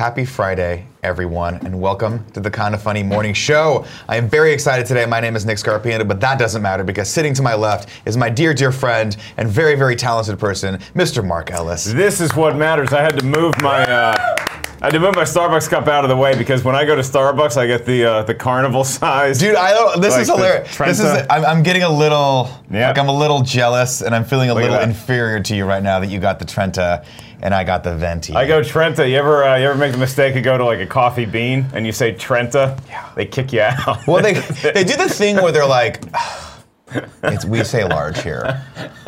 Happy Friday, everyone, and welcome to the Kinda Funny Morning Show. I am very excited today. My name is Nick Scarpino, but that doesn't matter because sitting to my left is my dear, dear friend and very, very talented person, Mr. Mark Ellis. This is what matters. I had to move my Starbucks cup out of the way because when I go to Starbucks, I get the carnival size. Dude, I don't. This like is hilarious. This is. I'm getting a little. Yeah. Like I'm a little jealous, and I'm feeling a little inferior to you right now that you got the Trenta. And I got the Venti. I go Trenta. You ever make the mistake of go to like a Coffee Bean and you say Trenta? Yeah. They kick you out. Well, they do the thing where they're like, we say large here.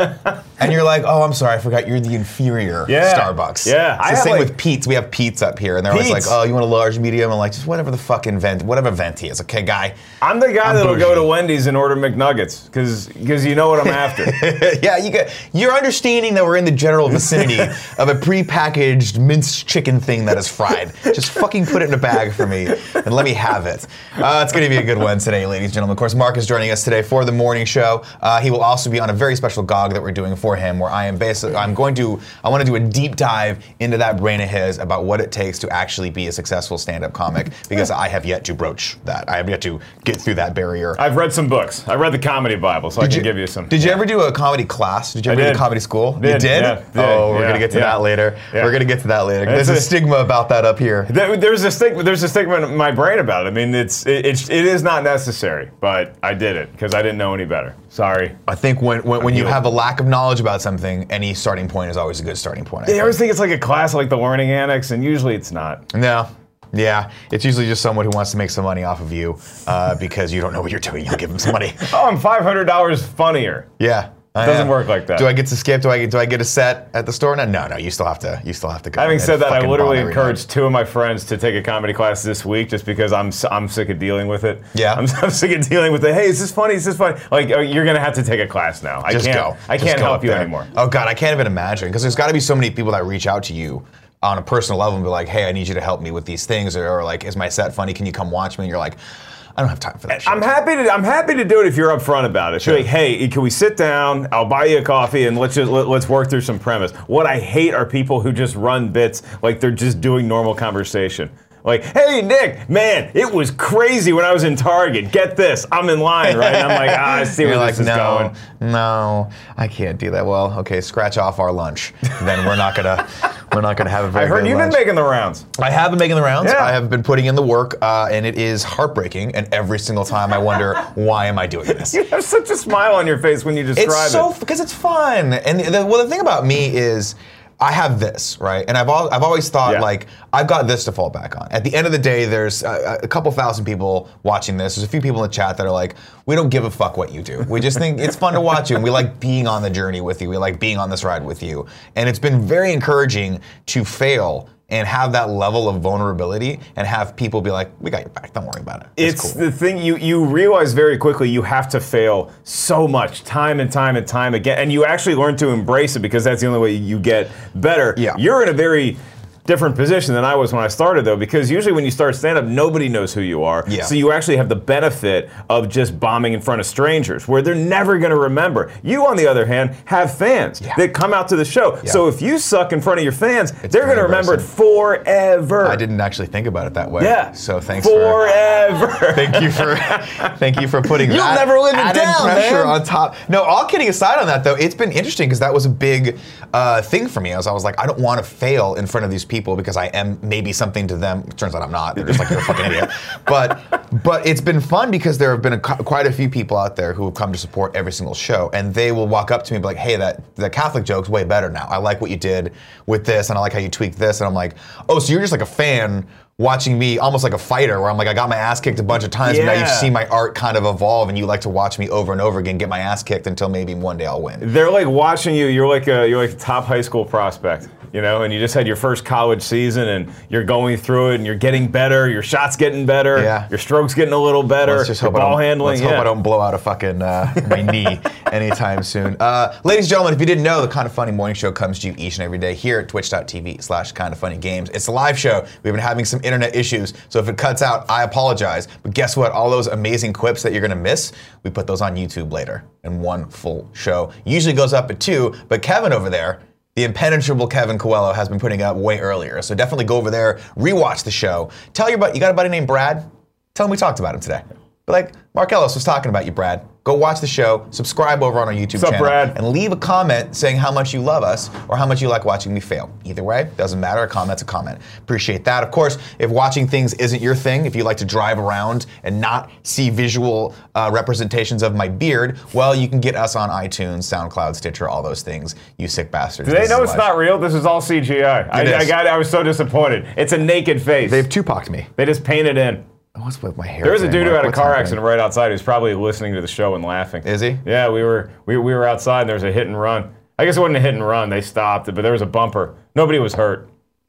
And you're like, oh, I'm sorry, I forgot you're the inferior Starbucks. Yeah. It's the same with Pete's. We have Pete's up here. And they're always like, oh, you want a large, medium? I'm like, just whatever the fucking whatever Venti is. Okay, guy. I'm the guy that'll go to Wendy's and order McNuggets because you know what I'm after. Yeah, you're understanding that we're in the general vicinity of a prepackaged minced chicken thing that is fried. Just fucking put it in a bag for me and let me have it. It's going to be a good one today, ladies and gentlemen. Of course, Mark is joining us today for the morning show. He will also be on a very special GOG that we're doing for him, where I want to do a deep dive into that brain of his about what it takes to actually be a successful stand-up comic, because I have yet to broach that. I have yet to get through that barrier. I've read some books. I read the Comedy Bible, so I can give you some. Did you ever do a comedy class? Did you ever do a comedy school? You did? Yeah, oh, we're going to get to that later. Yeah. We're going to get to that later. There's a stigma about that up here. There's a stigma in my brain about it. I mean, it is not necessary, but I did it because I didn't know any better. Sorry. I think when you have a lack of knowledge about something, any starting point is always a good starting point. They always think it's like a class like the Learning Annex, and usually it's not. No. Yeah, it's usually just someone who wants to make some money off of you because you don't know what you're doing. You'll give them some money. Oh, I'm $500 funnier. Yeah. It doesn't work like that. Do I get to skip? Do I get a set at the store? No. You still have to go. Having said that, I literally encouraged 2 of my friends to take a comedy class this week just because I'm sick of dealing with it. Yeah. I'm sick of dealing with it. Hey, is this funny? Is this funny? Like, you're gonna have to take a class now. I can't help you anymore. Oh God, I can't even imagine, because there's got to be so many people that reach out to you on a personal level and be like, hey, I need you to help me with these things, or like, is my set funny? Can you come watch me? And you're like, I don't have time for that shit. I'm happy to do it if you're upfront about it. Sure. Like, hey, can we sit down? I'll buy you a coffee and let's work through some premise. What I hate are people who just run bits like they're just doing normal conversation. Like, hey, Nick, man, it was crazy when I was in Target. Get this, I'm in line, right? And I'm like, I see where this is going. No, I can't do that. Well, okay, scratch off our lunch. Then we're not gonna have a very good lunch. I heard you've been making the rounds. I have been making the rounds. Yeah. I have been putting in the work, and it is heartbreaking. And every single time I wonder, why am I doing this? You have such a smile on your face when you describe it. Because it's fun. And the thing about me is, I have this, right? And I've always thought, like, I've got this to fall back on. At the end of the day, there's a couple thousand people watching this. There's a few people in the chat that are like, we don't give a fuck what you do. We just think it's fun to watch you, and we like being on the journey with you. We like being on this ride with you. And it's been very encouraging to fail and have that level of vulnerability and have people be like, we got your back, don't worry about it. It's cool. The thing, you realize very quickly you have to fail so much, time and time and time again, and you actually learn to embrace it because that's the only way you get better. Yeah. You're in a very different position than I was when I started, though, because usually when you start stand-up, nobody knows who you are. Yeah. So you actually have the benefit of just bombing in front of strangers, where they're never going to remember. You, on the other hand, have fans that come out to the show. Yeah. So if you suck in front of your fans, they're going to remember it forever. I didn't actually think about it that way. Yeah. So thanks forever. Thank you for putting You'll that never live it added down, pressure man. on top. No, all kidding aside on that, though, it's been interesting because that was a big thing for me. I was like, I don't want to fail in front of these people because I am maybe something to them. It turns out I'm not. They're just like, you're a fucking idiot. But it's been fun because there have been quite a few people out there who have come to support every single show, and they will walk up to me and be like, hey, the Catholic joke's way better now. I like what you did with this, and I like how you tweaked this. And I'm like, oh, so you're just like a fan watching me almost like a fighter, where I'm like, I got my ass kicked a bunch of times, but now you've seen my art kind of evolve, and you like to watch me over and over again get my ass kicked until maybe one day I'll win. They're like watching you. You're like a top high school prospect, you know, and you just had your first college season, and you're going through it, and you're getting better. Your shot's getting better. Yeah. Your stroke's getting a little better. Let's just your hope ball handling. Let's hope I don't blow out a fucking my knee anytime soon. Ladies and gentlemen, if you didn't know, the Kinda Funny Morning Show comes to you each and every day here at twitch.tv/kindafunnygames. It's a live show. We've been having some internet issues, so if it cuts out, I apologize. But guess what? All those amazing clips that you're gonna miss, we put those on YouTube later in one full show. Usually goes up at 2, but Kevin over there The impenetrable Kevin Coelho has been putting it up way earlier. So definitely go over there, rewatch the show. Tell your buddy, you got a buddy named Brad? Tell him we talked about him today. But like, Mark Ellis was talking about you, Brad. Go watch the show, subscribe over on our YouTube channel, Brad? and leave a comment saying how much you love us or how much you like watching me fail. Either way, doesn't matter, a comment's a comment. Appreciate that. Of course, if watching things isn't your thing, if you like to drive around and not see visual representations of my beard, well, you can get us on iTunes, SoundCloud, Stitcher, all those things, you sick bastards. Do they know it's not real? This is all CGI. I was so disappointed. It's a naked face. They've Tupac'd me. They just painted in. What's with my hair? There was a dude who had a car happening? accident right outside. He was probably listening to the show and laughing. Is he? Yeah, we were outside and there was a hit and run. I guess it wasn't a hit and run. They stopped it, but there was a bumper. Nobody was hurt.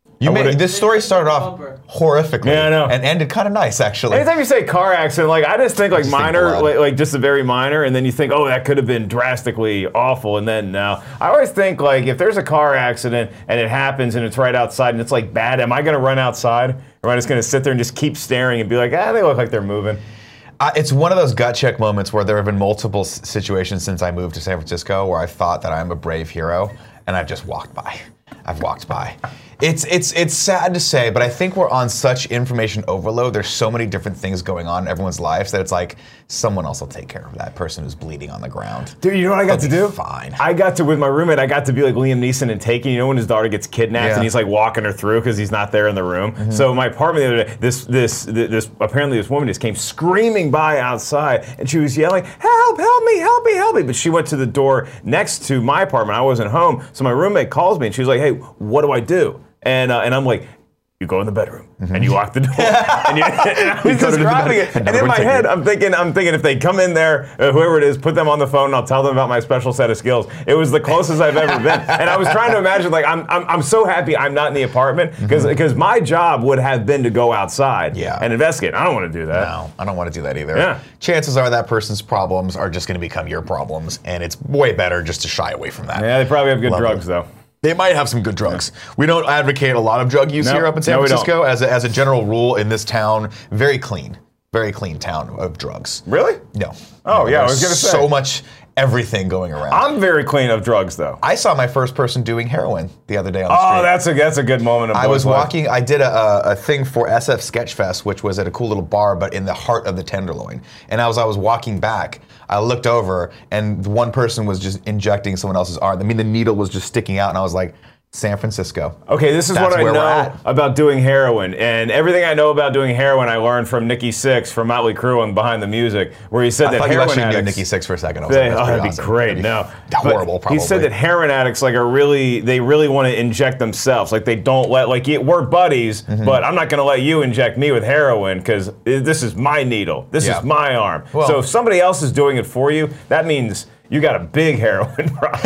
This story started off horrifically. Yeah, I know. And ended kind of nice, actually. Anytime you say car accident, like I just think like minor, blood. like just a very minor, and then you think, oh, that could have been drastically awful, and then no. I always think like if there's a car accident and it happens and it's right outside and it's like bad, am I going to run outside? Or am I just going to sit there and just keep staring and be like, they look like they're moving? It's one of those gut check moments where there have been multiple situations since I moved to San Francisco where I thought that I'm a brave hero, and I've just walked by. I've walked by. It's sad to say, but I think we're on such information overload. There's so many different things going on in everyone's lives that it's like someone else will take care of that person who's bleeding on the ground. Dude, you know what I got to do? Fine. I got to, with my roommate, I got to be like Liam Neeson in Taken. You know when his daughter gets kidnapped and he's like walking her through because he's not there in the room? Mm-hmm. So my apartment the other day, this apparently this woman just came screaming by outside and she was yelling, help me, help me, help me. But she went to the door next to my apartment. I wasn't home. So my roommate calls me and she was like, hey, what do I do? And I'm like, you go in the bedroom and you lock the door. and I was describing it, and in my head, I'm thinking if they come in there, whoever it is, put them on the phone, and I'll tell them about my special set of skills. It was the closest I've ever been, and I was trying to imagine, like, I'm so happy I'm not in the apartment because my job would have been to go outside and investigate. I don't want to do that. No, I don't want to do that either. Yeah. Chances are that person's problems are just going to become your problems, and it's way better just to shy away from that. Yeah, they probably have good drugs though. They might have some good drugs. We don't advocate a lot of drug use here up in San Francisco. As a general rule in this town, very clean town of drugs. Really? No. Oh, yeah, I was going to say. So much everything going around. I'm very clean of drugs, though. I saw my first person doing heroin the other day on the street. Oh, that's a good moment of I was walking, I did a thing for SF Sketchfest, which was at a cool little bar, but in the heart of the Tenderloin. And as I was walking back, I looked over, and one person was just injecting someone else's arm. I mean, the needle was just sticking out, and I was like, San Francisco. Okay, this is what I know about doing heroin. And everything I know about doing heroin, I learned from Nikki Sixx from Motley Crue on Behind the Music, where he said that heroin addicts... I thought you Nikki Sixx for a second. I was like, that'd be great. No. Horrible, probably. He said that heroin addicts they really want to inject themselves. Like, they don't let, we're buddies, but I'm not going to let you inject me with heroin because this is my needle. This is my arm. Well, so if somebody else is doing it for you, that means... you got a big heroin problem.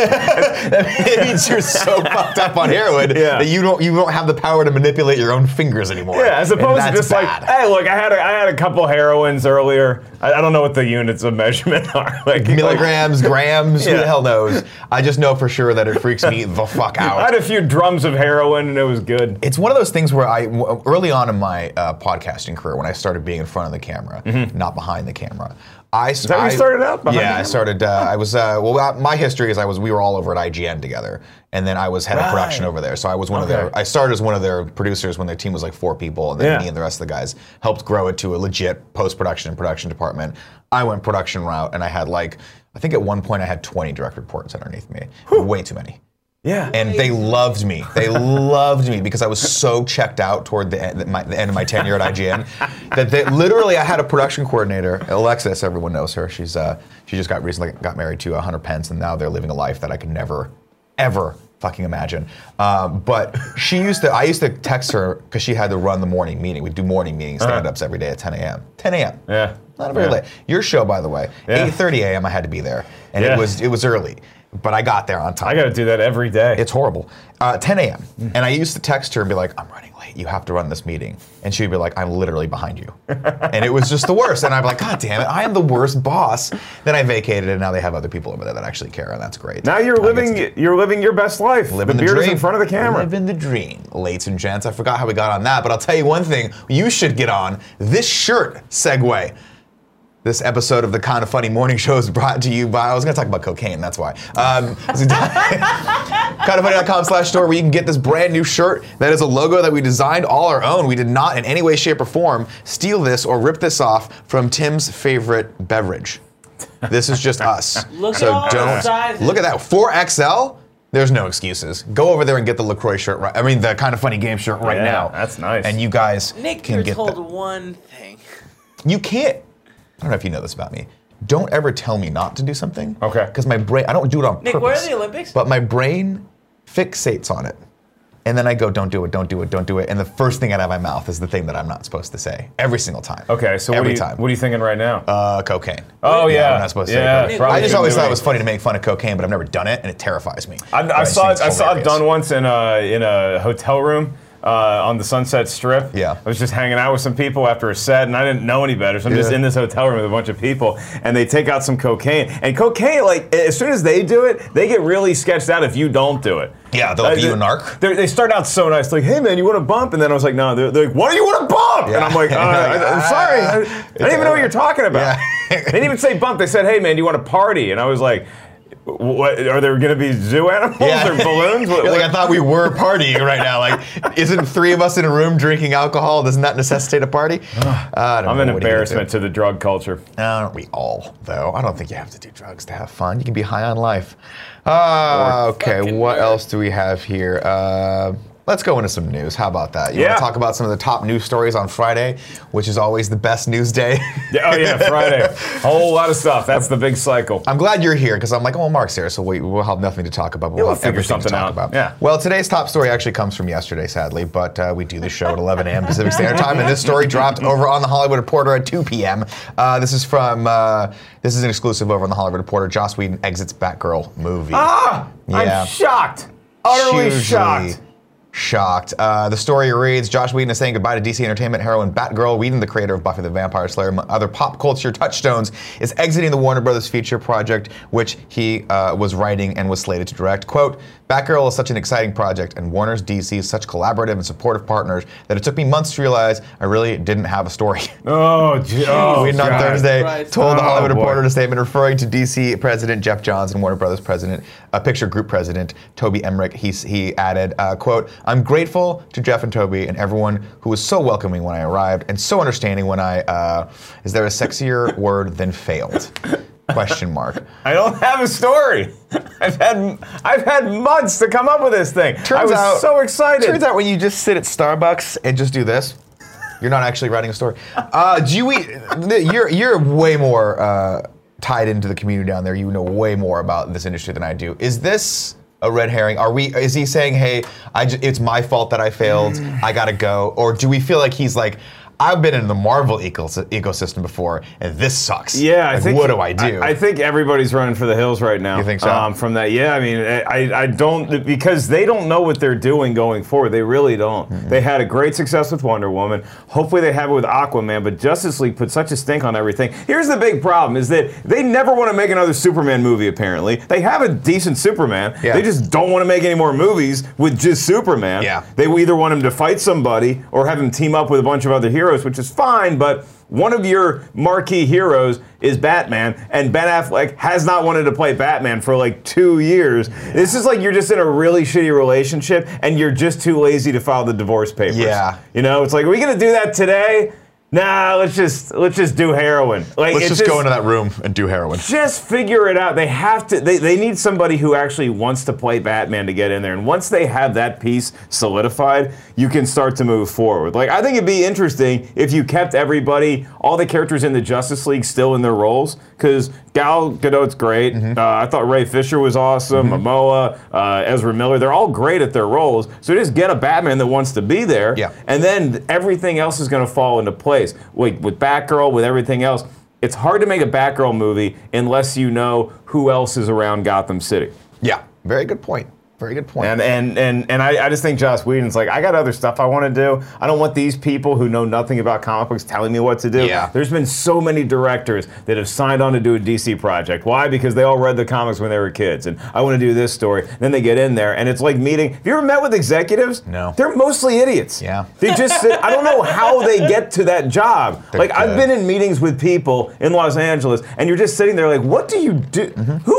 It means you're so fucked up on heroin that you don't have the power to manipulate your own fingers anymore. Yeah, as opposed to just bad. Like, hey, look, I had a couple heroines earlier. I don't know what the units of measurement are. Milligrams, grams, who the hell knows? I just know for sure that it freaks me the fuck out. I had a few drums of heroin and it was good. It's one of those things where early on in my podcasting career, when I started being in front of the camera, not behind the camera, Is that when you started out? I started. I was. My history is we were all over at IGN together, and then I was head of production over there. So I was one of their. I started as one of their producers when their team was like 4 people, and then me and the rest of the guys helped grow it to a legit post-production and production department. I went production route, and I had I think at one point I had 20 direct reports underneath me. Way too many. Yeah. And they loved me. They loved me because I was so checked out toward the end of my tenure at IGN that literally I had a production coordinator, Alexis, everyone knows her. She just recently got married to Hunter Pence, and now they're living a life that I could never, ever fucking imagine. But I used to text her because she had to run the morning meeting. We'd do morning meetings, stand-ups every day at 10 a.m. 10 a.m. Yeah. Not very late. Your show, by the way, 8:30 a.m. I had to be there, and it was early. But I got there on time. I got to do that every day. It's horrible. 10 a.m. And I used to text her and be like, I'm running late. You have to run this meeting. And she'd be like, I'm literally behind you. And it was just the worst. And I'd be like, God damn it, I am the worst boss. Then I vacated, and now they have other people over there that actually care, and that's great. Now you're living your best life. Living the beard dream. Is in front of the camera. Living the dream, ladies and gents. I forgot how we got on that, but I'll tell you one thing. You should get on this shirt segue. This episode of the Kind of Funny Morning Show is brought to you by, I was going to talk about cocaine, that's why. Kindoffunny.com/store where you can get this brand new shirt that is a logo that we designed all our own. We did not in any way, shape, or form steal this or rip this off from Tim's favorite beverage. This is just us. Look at all the sizes. Look at that, 4XL? There's no excuses. Go over there and get the LaCroix shirt, right? I mean, the Kind of Funny game shirt right now. That's nice. And you guys Nick, can you're get told that. one thing. You can't. I don't know if you know this about me. Don't ever tell me not to do something. Okay. Because my brain, I don't do it on Nick, purpose. where are the Olympics? But my brain fixates on it. And then I go, don't do it, don't do it, don't do it. And the first thing out of my mouth is the thing that I'm not supposed to say. Every single time. Okay, so every what time. What are you thinking right now? Cocaine. Oh, yeah. I'm not supposed to say Yeah, cocaine. probably I just shouldn't always do thought it any- was funny to make fun of cocaine, but I've never done it, and it terrifies me. I just saw think it it's done hilarious. once in a hotel room on the Sunset Strip. Yeah. I was just hanging out with some people after a set, and I didn't know any better, so I'm just Yeah. in this hotel room with a bunch of people, and they take out some cocaine. And cocaine, like, as soon as they do it, they get really sketched out if you don't do it. Yeah, they'll be you a narc. They start out so nice, like, hey man, you want to bump? And then I was like, no, they're like, what do you want to bump? And I'm like, I'm sorry, I didn't even know what you're talking about. Yeah. They didn't even say bump, they said, hey man, do you want to party? And I was like, what, are there going to be zoo animals or balloons? You're like, I thought we were partying right now. Like, isn't 3 of us in a room drinking alcohol? Doesn't that necessitate a party? I'm an embarrassment to the drug culture. Aren't we all, though? I don't think you have to do drugs to have fun. You can be high on life. Okay, fucking what nerd. else do we have here? Let's go into some news. How about that? You want Yeah. to talk about some of the top news stories on Friday, which is always the best news day? Yeah, oh yeah, Friday. A whole lot of stuff. That's the big cycle. I'm glad you're here because I'm like, oh, Mark's here, so we'll have nothing to talk about. But we'll we'll have figure everything something to talk out. about. Yeah. Well, today's top story actually comes from yesterday, sadly, but we do the show at 11 a.m. Pacific Standard Time, and this story dropped over on the Hollywood Reporter at 2 p.m. This is an exclusive over on the Hollywood Reporter. Joss Whedon exits Batgirl movie. Yeah. I'm shocked. Utterly Hugely shocked. The story reads, Joss Whedon is saying goodbye to DC Entertainment heroine Batgirl. Whedon, the creator of Buffy the Vampire Slayer, among other pop culture touchstones, is exiting the Warner Brothers feature project, which he was writing and was slated to direct. Quote, Batgirl is such an exciting project, and Warner's DC is such collaborative and supportive partners that it took me months to realize I really didn't have a story. Whedon on Thursday Christ. told the Hollywood boy. Reporter in a statement referring to DC President Jeff Johns and Warner Brothers President, Picture Group President Toby Emmerich. He added, quote, I'm grateful to Jeff and Toby and everyone who was so welcoming when I arrived and so understanding when is there a sexier word than failed? Question mark. I don't have a story. I've had months to come up with this thing. I was so excited. Turns out when you just sit at Starbucks and just do this, you're not actually writing a story. You're way more tied into the community down there. You know way more about this industry than I do. Is this a red herring? Is he saying, hey, it's my fault that I failed, I gotta go? Or do we feel like he's like, I've been in the Marvel ecosystem before, and this sucks. Yeah, Like, what do I do? I think everybody's running for the hills right now. You think so? From that, yeah. I mean, I don't, because they don't know what they're doing going forward. They really don't. Mm-hmm. They had a great success with Wonder Woman. Hopefully they have it with Aquaman, but Justice League put such a stink on everything. Here's the big problem, is that they never want to make another Superman movie, apparently. They have a decent Superman. Yeah. They just don't want to make any more movies with just Superman. Yeah. They either want him to fight somebody or have him team up with a bunch of other heroes, which is fine, but one of your marquee heroes is Batman, and Ben Affleck has not wanted to play Batman for like 2 years. This is like you're just in a really shitty relationship, and you're just too lazy to file the divorce papers. Yeah. You know, it's like, are we gonna do that today? Nah, let's just do heroin. Like, Let's it's just go into that room and do heroin. just figure it out. They have to. They need somebody who actually wants to play Batman to get in there. And once they have that piece solidified, you can start to move forward. Like, I think it'd be interesting if you kept everybody, all the characters in the Justice League, still in their roles. Because Gal Gadot's great. I thought Ray Fisher was awesome. Momoa, Ezra Miller. They're all great at their roles. So just get a Batman that wants to be there. Yeah. And then everything else is going to fall into place. Like with Batgirl, with everything else. It's hard to make a Batgirl movie unless you know who else is around Gotham City. Yeah, very good point. Very good point. And I just think Joss Whedon's like, I got other stuff I want to do. I don't want these people who know nothing about comic books telling me what to do. Yeah. There's been so many directors that have signed on to do a DC project. Why? Because they all read the comics when they were kids. And I want to do this story. Then they get in there, and it's like meeting. Have you ever met with executives? No. They're mostly idiots. Yeah. They just sit, I don't know how they get to that job. They're like, I've good. been in meetings with people in Los Angeles, and you're just sitting there like, what do you do?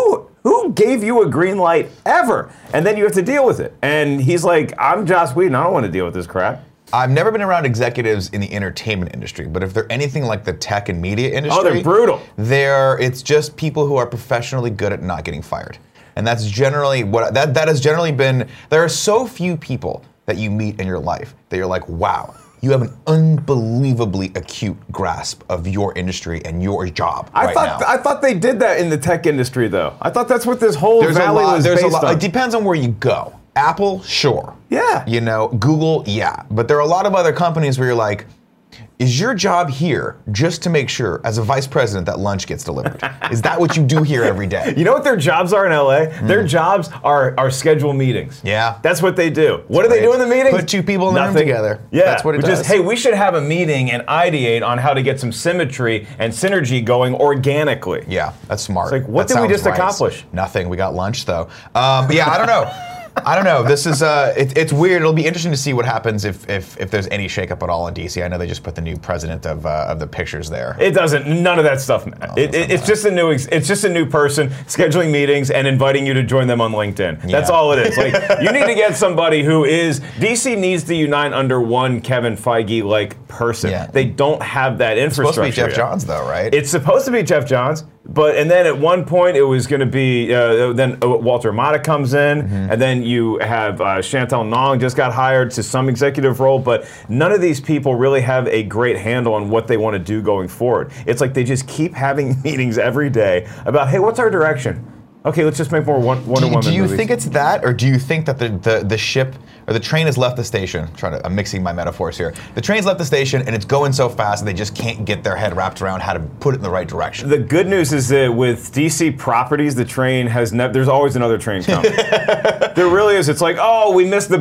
Who gave you a green light ever? And then you have to deal with it. And he's like, I'm Joss Whedon. I don't want to deal with this crap. I've never been around executives in the entertainment industry, but if they're anything like the tech and media industry, they're brutal. It's just people who are professionally good at not getting fired. And that's generally what that has generally been. There are so few people that you meet in your life that you're like, wow, you have an unbelievably acute grasp of your industry and your job right now. I thought they did that in the tech industry, though. I thought that's what this whole valley was based on. It depends on where you go. Apple, sure. Yeah. You know, Google, yeah. But there are a lot of other companies where you're like, is your job here just to make sure, as a vice president, that lunch gets delivered? Is that what you do here every day? You know what their jobs are in LA? Their jobs are schedule meetings. Yeah. That's what they do. What do they do in the meetings? Put two people in the room together. Yeah. That's what it does. Just, hey, we should have a meeting and ideate on how to get some symmetry and synergy going organically. Yeah, that's smart. It's like, what That did we sounds just accomplish? Nothing. We got lunch, though. But yeah, I don't know. I don't know. This is it's weird. It'll be interesting to see what happens if there's any shakeup at all in DC. I know they just put the new president of the pictures there. It doesn't. None of that stuff. It's just a new. It's just a new person scheduling meetings and inviting you to join them on LinkedIn. Yeah. That's all it is. Like, you need to get somebody who is. DC needs to unite under one Kevin Feige like person. Yeah. They don't have that infrastructure. It's supposed to be Jeff yet. Johns, though, right? It's supposed to be Jeff Johns, and then at one point it was going to be then Walter Amada comes in, and then you have Chantal Nong just got hired to some executive role, but none of these people really have a great handle on what they want to do going forward. It's like they just keep having meetings every day about, hey, what's our direction? Okay, let's just make more Wonder Woman movies. Do you think it's that, or do you think that the ship or the train has left the station? I'm mixing my metaphors here. The train's left the station and it's going so fast that they just can't get their head wrapped around how to put it in the right direction. The good news is that with DC properties, the train has there's always another train coming. There really is. It's like, oh, we missed the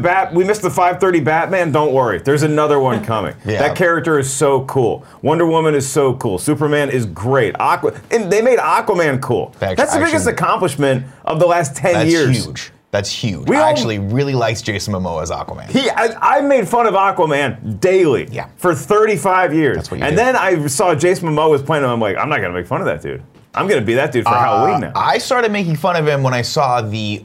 5:30 Batman. Don't worry, there's another one coming. Yeah. That character is so cool. Wonder Woman is so cool. Superman is great. And they made Aquaman cool. That's the biggest accomplishment of the last 10 years. That's huge. That's huge. I actually really liked Jason Momoa as Aquaman. I made fun of Aquaman daily for 35 years. That's what you and do. then I saw Jason Momoa was playing him. I'm like, I'm not going to make fun of that dude. I'm going to be that dude for Halloween now. I started making fun of him when I saw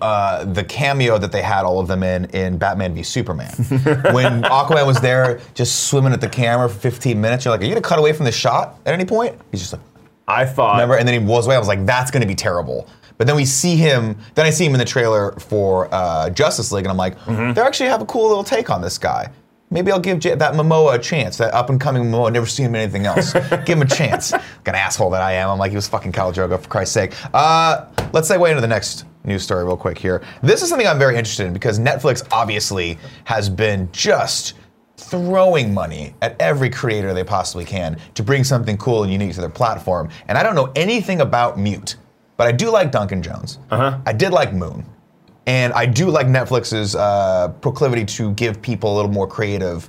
the cameo that they had all of them in Batman v Superman. When Aquaman was there just swimming at the camera for 15 minutes, you're like, are you going to cut away from the shot at any point? He's just like, I thought. remember? And then he was away. I was like, that's going to be terrible. But then I see him in the trailer for Justice League, and I'm like, they actually have a cool little take on this guy. Maybe I'll give that Momoa a chance, that up-and-coming Momoa. I've never seen him in anything else. Give him a chance. Like an asshole that I am. I'm like, he was fucking Khal Drogo, for Christ's sake. Let's segue into the next news story real quick here. This is something I'm very interested in because Netflix obviously has been just throwing money at every creator they possibly can to bring something cool and unique to their platform. And I don't know anything about Mute, but I do like Duncan Jones. I did like Moon. And I do like Netflix's proclivity to give people a little more creative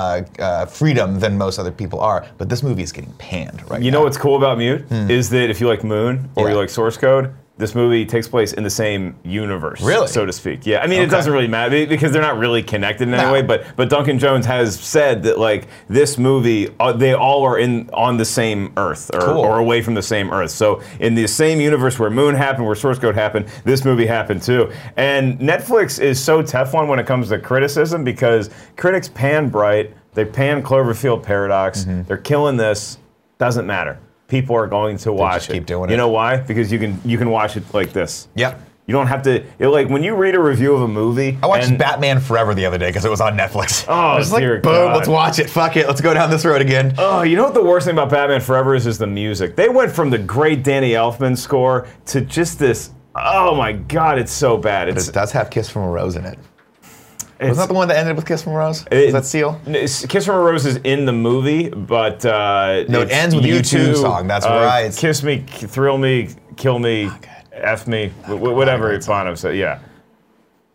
freedom than most other people are. But this movie is getting panned right now. You know what's cool about Mute? Is that if you like Moon or you like Source Code, this movie takes place in the same universe, really? So to speak. Yeah, I mean, it doesn't really matter because they're not really connected in any way. But Duncan Jones has said that like this movie, they all are on the same Earth or away from the same Earth. So in the same universe where Moon happened, where Source Code happened, this movie happened too. And Netflix is so Teflon when it comes to criticism because critics pan Bright, they pan Cloverfield Paradox, they're killing this. Doesn't matter. People are going to watch it. Keep doing it. You know why? Because you can watch it like this. Yep. You don't have to. Like when you read a review of a movie. I watched Batman Forever the other day because it was on Netflix. Oh, I was like, dear boom, God. let's watch it. Fuck it, let's go down this road again. Oh, you know what the worst thing about Batman Forever is the music. They went from the great Danny Elfman score to just this. Oh my God, it's so bad. It does have Kiss from a Rose in it. Wasn't that the one that ended with Kiss from a Rose? Was that Seal? Kiss from a Rose is in the movie, but no, it ends with the U2 song. That's right. Kiss me, thrill me, kill me, F me, whatever Bono said. Yeah.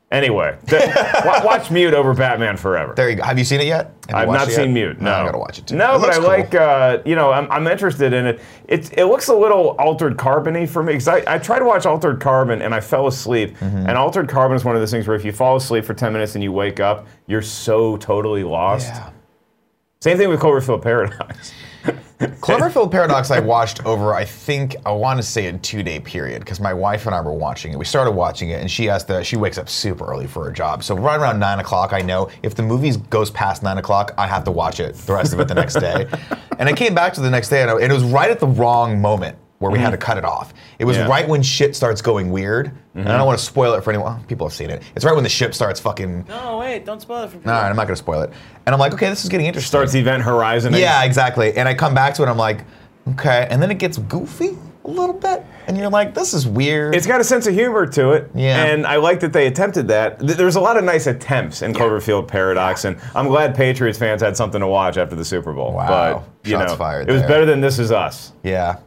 Anyway, watch Mute over Batman Forever. There you go. Have you seen it yet? I've not seen Mute. No, I gotta watch it too. No, It but I looks cool. like. I'm interested in it. It looks a little Altered Carbon-y for me because I tried to watch Altered Carbon and I fell asleep. Mm-hmm. And Altered Carbon is one of those things where if you fall asleep for 10 minutes and you wake up, you're so totally lost. Yeah. Same thing with Cloverfield Paradox. Cloverfield Paradox I watched over, I want to say a 2-day period, because my wife and I were watching it. We started watching it, and she wakes up super early for her job. So right around 9 o'clock, I know if the movie goes past 9 o'clock, I have to watch it the rest of it the next day. And I came back to the next day, and it was right at the wrong moment where we had to cut it off. It was right when shit starts going weird. And I don't want to spoil it for anyone. Well, people have seen it. It's right when the ship starts fucking... No, wait, don't spoil it for people. All right, I'm not going to spoil it. And I'm like, okay, this is getting interesting. Starts Event Horizon. Yeah, exactly. And I come back to it, I'm like, okay. And then it gets goofy a little bit. And you're like, this is weird. It's got a sense of humor to it. Yeah. And I like that they attempted that. There's a lot of nice attempts in Cloverfield Paradox, and I'm glad Patriots fans had something to watch after the Super Bowl. Wow. But, Shots fired it was there. better than This Is Us. Yeah.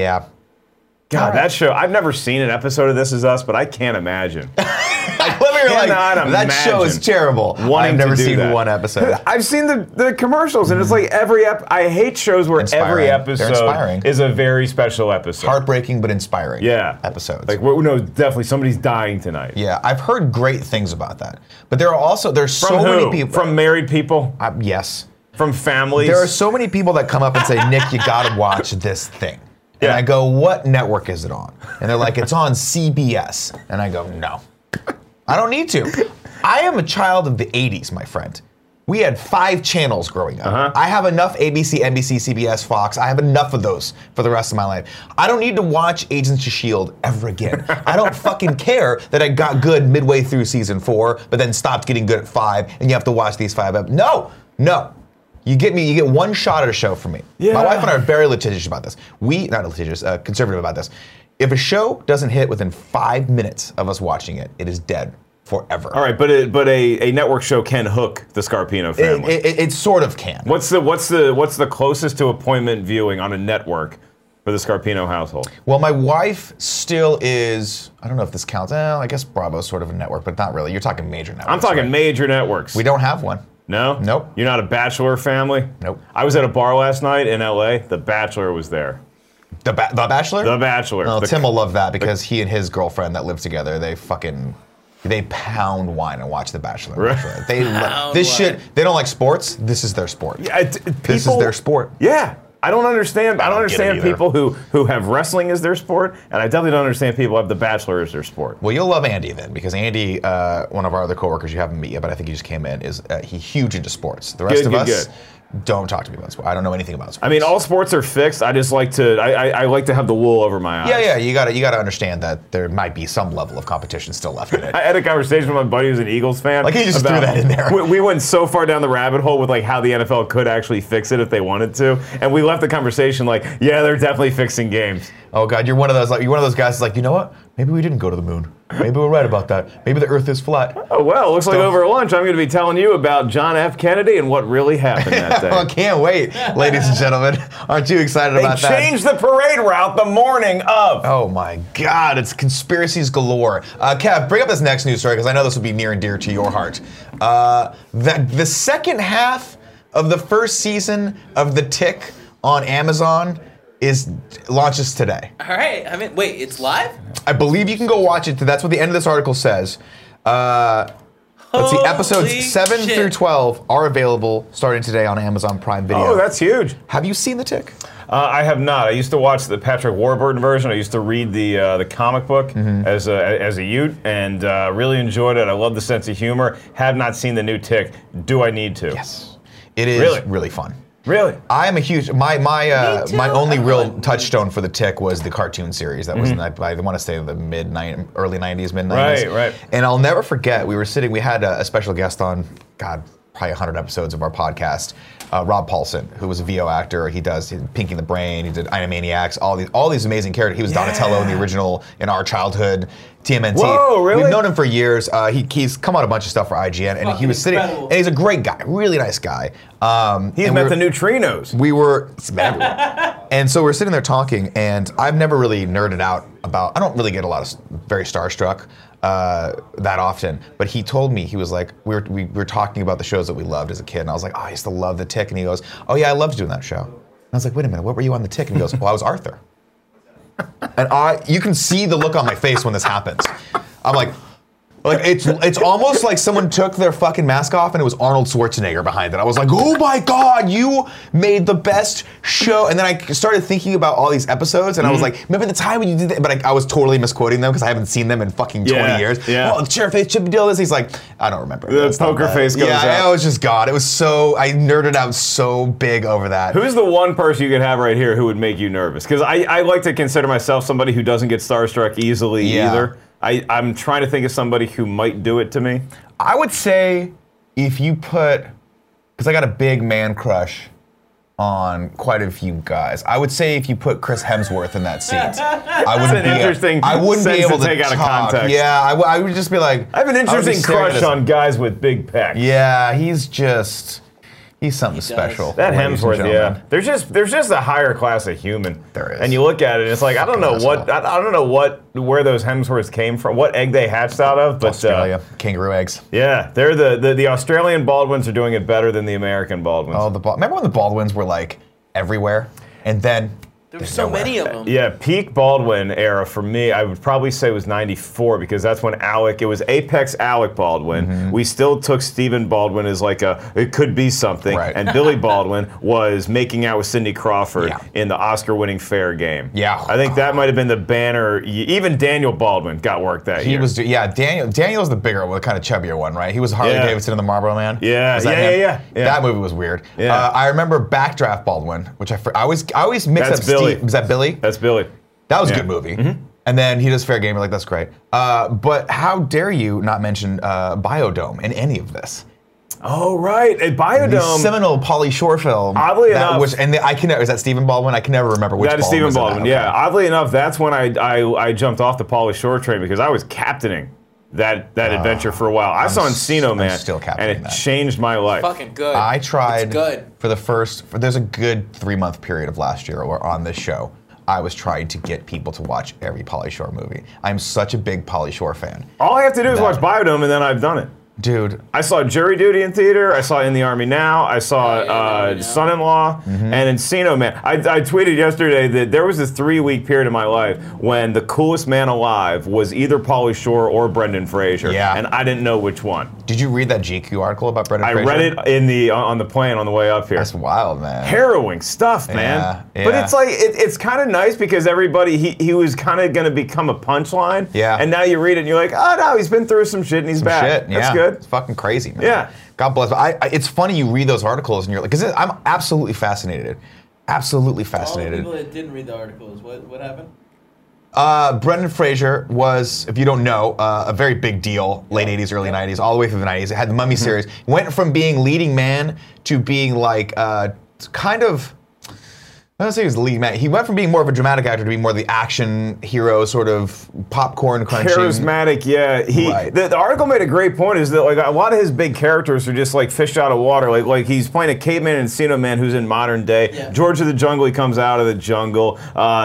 God, that show, I've never seen an episode of This Is Us, but I can't imagine. I literally like, that show is terrible. Wanting I've never to do seen that. one episode. I've seen the commercials, and it's like I hate shows where every Inspiring. They're inspiring. episode is a very special episode. Heartbreaking but inspiring episodes. Like, no, definitely somebody's dying tonight. Yeah, I've heard great things about that. But there's so From who? many people. From married people? Yes. From families? There are so many people that come up and say, Nick, you gotta watch this thing. And Yeah. I go, what network is it on? And they're like, it's on CBS. And I go, no. I don't need to. I am a child of the 80s, my friend. We had 5 channels growing up. I have enough ABC, NBC, CBS, Fox. I have enough of those for the rest of my life. I don't need to watch Agents of S.H.I.E.L.D. ever again. I don't fucking care that I got good midway through season 4, but then stopped getting good at 5, and you have to watch these 5 episodes. No. You get one shot at a show from me. Yeah. My wife and I are very litigious about this. Not litigious, conservative about this. If a show doesn't hit within 5 minutes of us watching it, it is dead forever. All right, but a network show can hook the Scarpino family. It sort of can. What's the closest to appointment viewing on a network for the Scarpino household? Well, my wife still is, I don't know if this counts. I guess Bravo's sort of a network, but not really. You're talking major networks. I'm talking right? major networks. We don't have one. No? Nope. You're not a Bachelor family? Nope. I was at a bar last night in LA. The Bachelor was there. The Bachelor? The Bachelor. Well, Tim will love that because he and his girlfriend that live together, they pound wine and watch The Bachelor. Right. They this shit. They don't like sports. This is their sport. Yeah, This is their sport. Yeah. I don't understand get it either. people who have wrestling as their sport, and I definitely don't understand people who have The Bachelor as their sport. Well, you'll love Andy then, because Andy, one of our other coworkers, you haven't met yet, but I think he just came in, is he's huge into sports. The rest of us don't talk to me about sports. I don't know anything about sports. I mean, all sports are fixed. I just like to I like to have the wool over my eyes. Yeah, you gotta understand that there might be some level of competition still left in it. I had a conversation with my buddy who's an Eagles fan. Like, he just threw that in there. We went so far down the rabbit hole with like how the NFL could actually fix it if they wanted to, and we left the conversation like, yeah, they're definitely fixing games. Oh God, you're one of those guys that's like, you know what? Maybe we didn't go to the moon. Maybe we're right about that. Maybe the Earth is flat. Oh well, looks like over lunch I'm going to be telling you about John F. Kennedy and what really happened that day. I can't wait, ladies and gentlemen. Aren't you excited about that? They changed the parade route the morning of. Oh my God, it's conspiracies galore. Kev, bring up this next news story because I know this will be near and dear to your heart. The second half of the first season of The Tick on Amazon launches today. All right. I mean, wait, it's live? I believe you can go watch it. That's what the end of this article says. Let's see, episodes Holy 7 shit. through 12 are available starting today on Amazon Prime Video. Oh, that's huge. Have you seen The Tick? I have not. I used to watch the Patrick Warburton version. I used to read the comic book as a youth, and really enjoyed it. I love the sense of humor. Have not seen the new Tick. Do I need to? Yes. It is really fun. Really? I am a huge my too. my only real Everyone. touchstone for The Tick was the cartoon series that was in I want to say the early 90s, mid 90s. Right. And I'll never forget, we had a special guest on, God, probably 100 episodes of our podcast, Rob Paulson, who was a VO actor. He does Pinky and the Brain, he did Animaniacs, all these amazing characters. He was Donatello in the original, in our childhood. TMNT. Whoa, really? We've known him for years. He's come out a bunch of stuff for IGN, and he was sitting. Incredible. And he's a great guy, really nice guy. He's met the neutrinos. We were, and so we're sitting there talking, and I've never really nerded out about. I don't really get a lot of very starstruck that often. But he told me, he was like, we were talking about the shows that we loved as a kid, and I was like, oh, I used to love The Tick, and he goes, oh yeah, I loved doing that show. And I was like, wait a minute, what were you on The Tick? And he goes, well, I was Arthur. And you can see the look on my face when this happens. I'm like it's almost like someone took their fucking mask off and it was Arnold Schwarzenegger behind it. I was like, oh my God, you made the best show. And then I started thinking about all these episodes, and I was like, remember the time when you did that? But I was totally misquoting them because I haven't seen them in fucking 20 years. Yeah. Oh, chair face, Chip deal this. He's like, I don't remember. The poker face goes out. Yeah, I was just God. It was so, I nerded out so big over that. Who's the one person you could have right here who would make you nervous? Because I like to consider myself somebody who doesn't get starstruck easily either. I'm trying to think of somebody who might do it to me. I would say if you put, because I got a big man crush on quite a few guys. I would say if you put Chris Hemsworth in that seat, I wouldn't be interesting. I wouldn't be able to take out of talk. context. Yeah, I would just be like. I have an interesting crush on guys with big pecs. Yeah, he's something special. That ladies and Hemsworth, gentlemen. There's just a higher class of human. There is. And you look at it, it's like I don't know where those Hemsworths came from, what egg they hatched out of, but Australia, kangaroo eggs. yeah, they're the Australian Baldwins are doing it better than the American Baldwins. Oh, remember when the Baldwins were like everywhere, and then There were so many of them. Yeah, peak Baldwin era for me, I would probably say was 94 because that's when it was Apex Alec Baldwin. We still took Stephen Baldwin as like it could be something. Right. And Billy Baldwin was making out with Cindy Crawford Yeah. in the Oscar-winning Fair Game. Yeah. I think that might have been the banner. Even Daniel Baldwin got work that year. He was, Daniel's the bigger one, the kind of chubbier one, right? He was Harley Davidson in the Marlboro Man. Yeah, Was that him? yeah. That movie was weird. Yeah. I remember Backdraft Baldwin, which I always mix That's up Billy. Steve. Was that Billy? That's Billy. That was a Yeah. good movie. And then he does Fair Game. You're like, that's great. But how dare you not mention Biodome in any of this? Oh, right. A The Biodome. seminal Pauly Shore film. Oddly enough- is that Stephen Baldwin? I can never remember which That is Stephen was in that. Baldwin, Okay. yeah. Oddly enough, that's when I jumped off the Pauly Shore train because I was captaining that adventure for a while. I saw Encino Man, still and captaining it that. changed my life. Fucking good. I tried It's good. there's a good 3-month period of last year where on this show, I was trying to get people to watch every Pauly Shore movie. I'm such a big Pauly Shore fan. All I have to do is That- watch Biodome, and then I've done it. Dude, I saw Jury Duty in theater. I saw In the Army Now. I saw Son-in-Law Mm-hmm. and Encino Man. I tweeted yesterday that there was a 3-week period in my life when the coolest man alive was either Pauly Shore or Brendan Fraser. Yeah. And I didn't know which one. did you read that GQ article about Brendan I Fraser? read it on the plane on the way up here. That's wild, man. Harrowing stuff, man. Yeah, But yeah. it's like it's kind of nice because everybody he was kind of going to become a punchline. Yeah. And now you read it and you're like, oh no, he's been through some shit and he's back. Shit, That's yeah. good. It's fucking crazy, man. Yeah. God bless. It's funny you read those articles and you're like, because I'm absolutely fascinated. Absolutely All the fascinated. people that didn't read the articles, what happened? Brendan Fraser was, if you don't know, a very big deal, late 80s, early 90s, all the way through the 90s. It had the Mummy series. Went from being leading man to being like kind of, I don't say he was the lead man. He went from being more of a dramatic actor to being more the action hero, sort of popcorn crunching. Charismatic, yeah. Right. The article made a great point. Is that like a lot of his big characters are just like fish out of water. Like he's playing a caveman in Encino Man who's in modern day. Yeah. George of the Jungle, he comes out of the jungle.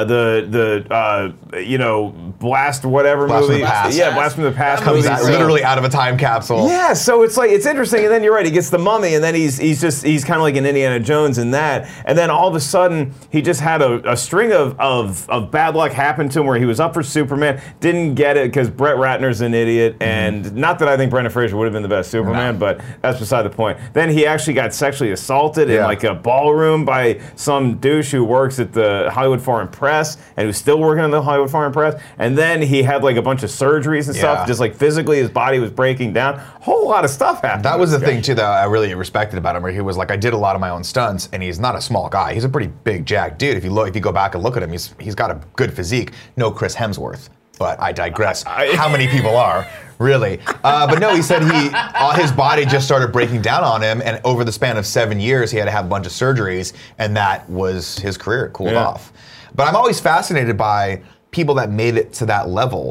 Blast whatever Blast from movie. the Past. Yeah, Blast from the Past. Comes movie. out, So- literally out of a time capsule. Yeah, so it's like it's interesting, and then you're right. He gets the Mummy, and then he's kind of like an Indiana Jones in that, and then all of a sudden he just had a string of bad luck happen to him where he was up for Superman, didn't get it because Brett Ratner's an idiot, and not that I think Brendan Fraser would have been the best Superman, but that's beside the point. Then he actually got sexually assaulted in Yeah. like a ballroom by some douche who works at the Hollywood Foreign Press and who's still working in the Hollywood Foreign Press, and then he had like a bunch of surgeries and Yeah. stuff, just like physically his body was breaking down. Whole lot of stuff happened. That to was the this guy. thing too that I really respected about him, where he was like, I did a lot of my own stunts, and he's not a small guy. He's a pretty big jack dude. If you go back and look at him, he's got a good physique. No Chris Hemsworth, but I digress. How many people are really? But no, he said his body just started breaking down on him, and over the span of 7 years, he had to have a bunch of surgeries, and that was his career. It cooled Yeah. off. But I'm always fascinated by people that made it to that level.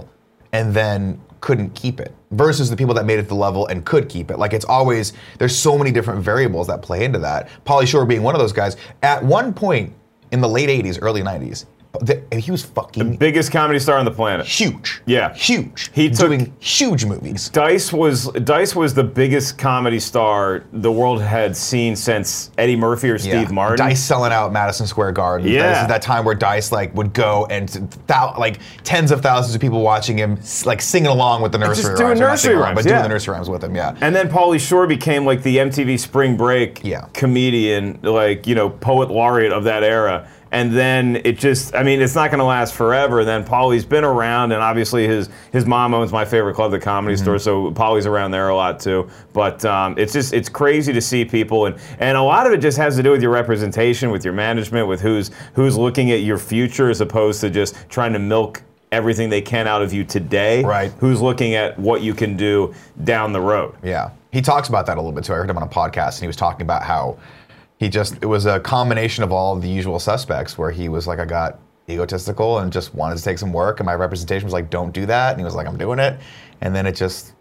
and then couldn't keep it versus the people that made it to the level and could keep it. Like, it's always, there's so many different variables that play into that. Pauly Shore being one of those guys. At one point in the late 80s, early 90s, he was fucking Biggest comedy star on the planet. huge. Yeah. Huge. He took- doing huge movies. Dice was the biggest comedy star the world had seen since Eddie Murphy or Steve Martin. Dice selling out Madison Square Garden. Yeah. This is that time where Dice like would go and like tens of thousands of people watching him like singing along with the nursery just doing rhymes. Or not nursery singing along, rhymes, but yeah. doing the nursery rhymes with him, yeah. And then Pauly Shore became like the MTV Spring Break Yeah. comedian, like, poet laureate of that era. And then it just, I mean, it's not going to last forever. And then Pauly's been around, and obviously his mom owns my favorite club, the Comedy Store, so Pauly's around there a lot too. But it's crazy to see people, and a lot of it just has to do with your representation, with your management, with who's looking at your future as opposed to just trying to milk everything they can out of you today. Right. Who's looking at what you can do down the road. Yeah. He talks about that a little bit too. I heard him on a podcast, and he was talking about how it was a combination of all the usual suspects where he was like, I got egotistical and just wanted to take some work, and my representation was like, don't do that. And he was like, I'm doing it. And then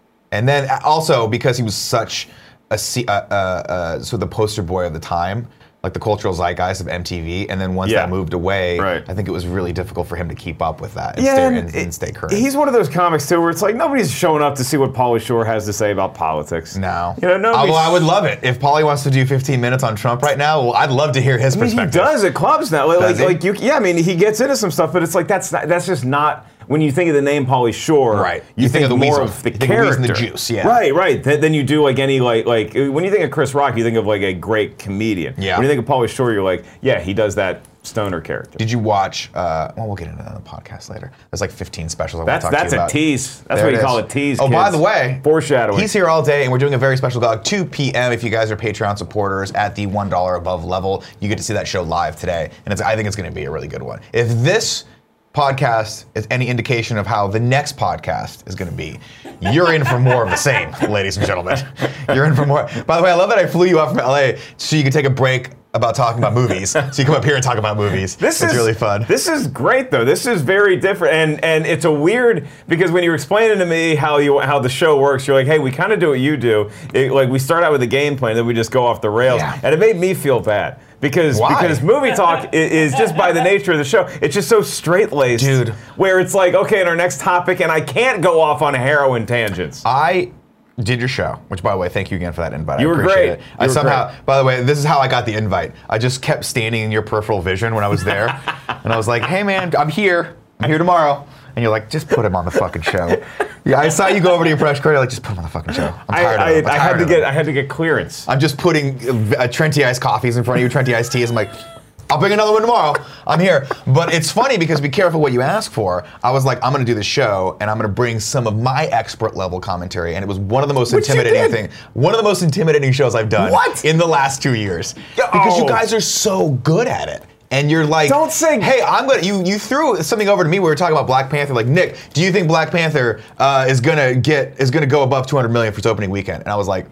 also because he was such sort of the poster boy of the time, like the cultural zeitgeist of MTV, and then once that moved away, Right. I think it was really difficult for him to keep up with that and stay current. He's one of those comics too, where it's like nobody's showing up to see what Pauly Shore has to say about politics. No. Nobody's- Although I would love it. If Pauly wants to do 15 minutes on Trump right now, well, I'd love to hear his I mean, he perspective. does at clubs now. Does he? I mean, he gets into some stuff, but it's like that's just not. When you think of the name Pauly Shore, Right. You think of the more weasel. of the You think of character, Weasel and the Juice, yeah. Right. Then you do like any like when you think of Chris Rock, you think of like a great comedian. Yeah. When you think of Pauly Shore, you're like, yeah, he does that stoner character. Did you watch, well, we'll get into that on the podcast later. There's like 15 specials I want to talk That's to you a about. tease. That's There what it you call is. a tease. Oh, by kids. the way, foreshadowing. he's here all day, and we're doing a very special dog 2 p.m. If you guys are Patreon supporters at the $1 above level, you get to see that show live today, and I think it's going to be a really good one. If this podcast is any indication of how the next podcast is going to be, you're in for more of the same, ladies and gentlemen. You're in for more. By the way, I love that I flew you up from LA so you could take a break about talking about movies. So you come up here and talk about movies. It's really fun. This is great though. This is very different, and it's a weird because when you're explaining to me how the show works, you're like, hey, we kind of do what you do. Like we start out with a game plan, then we just go off the rails, Yeah. and it made me feel bad. Because movie talk is just by the nature of the show, it's just so straight-laced. Dude. Where it's like, okay, in our next topic, and I can't go off on heroin tangents. I did your show, which, by the way, thank you again for that invite. You I were appreciate great. it. I You were somehow, great. by the way, this is how I got the invite. I just kept standing in your peripheral vision when I was there, and I was like, hey, man, I'm here tomorrow. And you're like, just put him on the fucking show. Yeah, I saw you go over to your press credit, like, just put him on the fucking show. I'm tired of it. I had to get clearance. I'm just putting Trenti iced coffees in front of you, Trenti iced teas. I'm like, I'll bring another one tomorrow. I'm here. But it's funny because be careful what you ask for. I was like, I'm going to do this show, and I'm going to bring some of my expert level commentary. And it was one of the most one of the most intimidating shows I've done in the last 2 years. Because you guys are so good at it. And you're like, don't say. Hey, you threw something over to me. We were talking about Black Panther. Like, Nick, do you think Black Panther is gonna go above 200 million for its opening weekend? And I was like,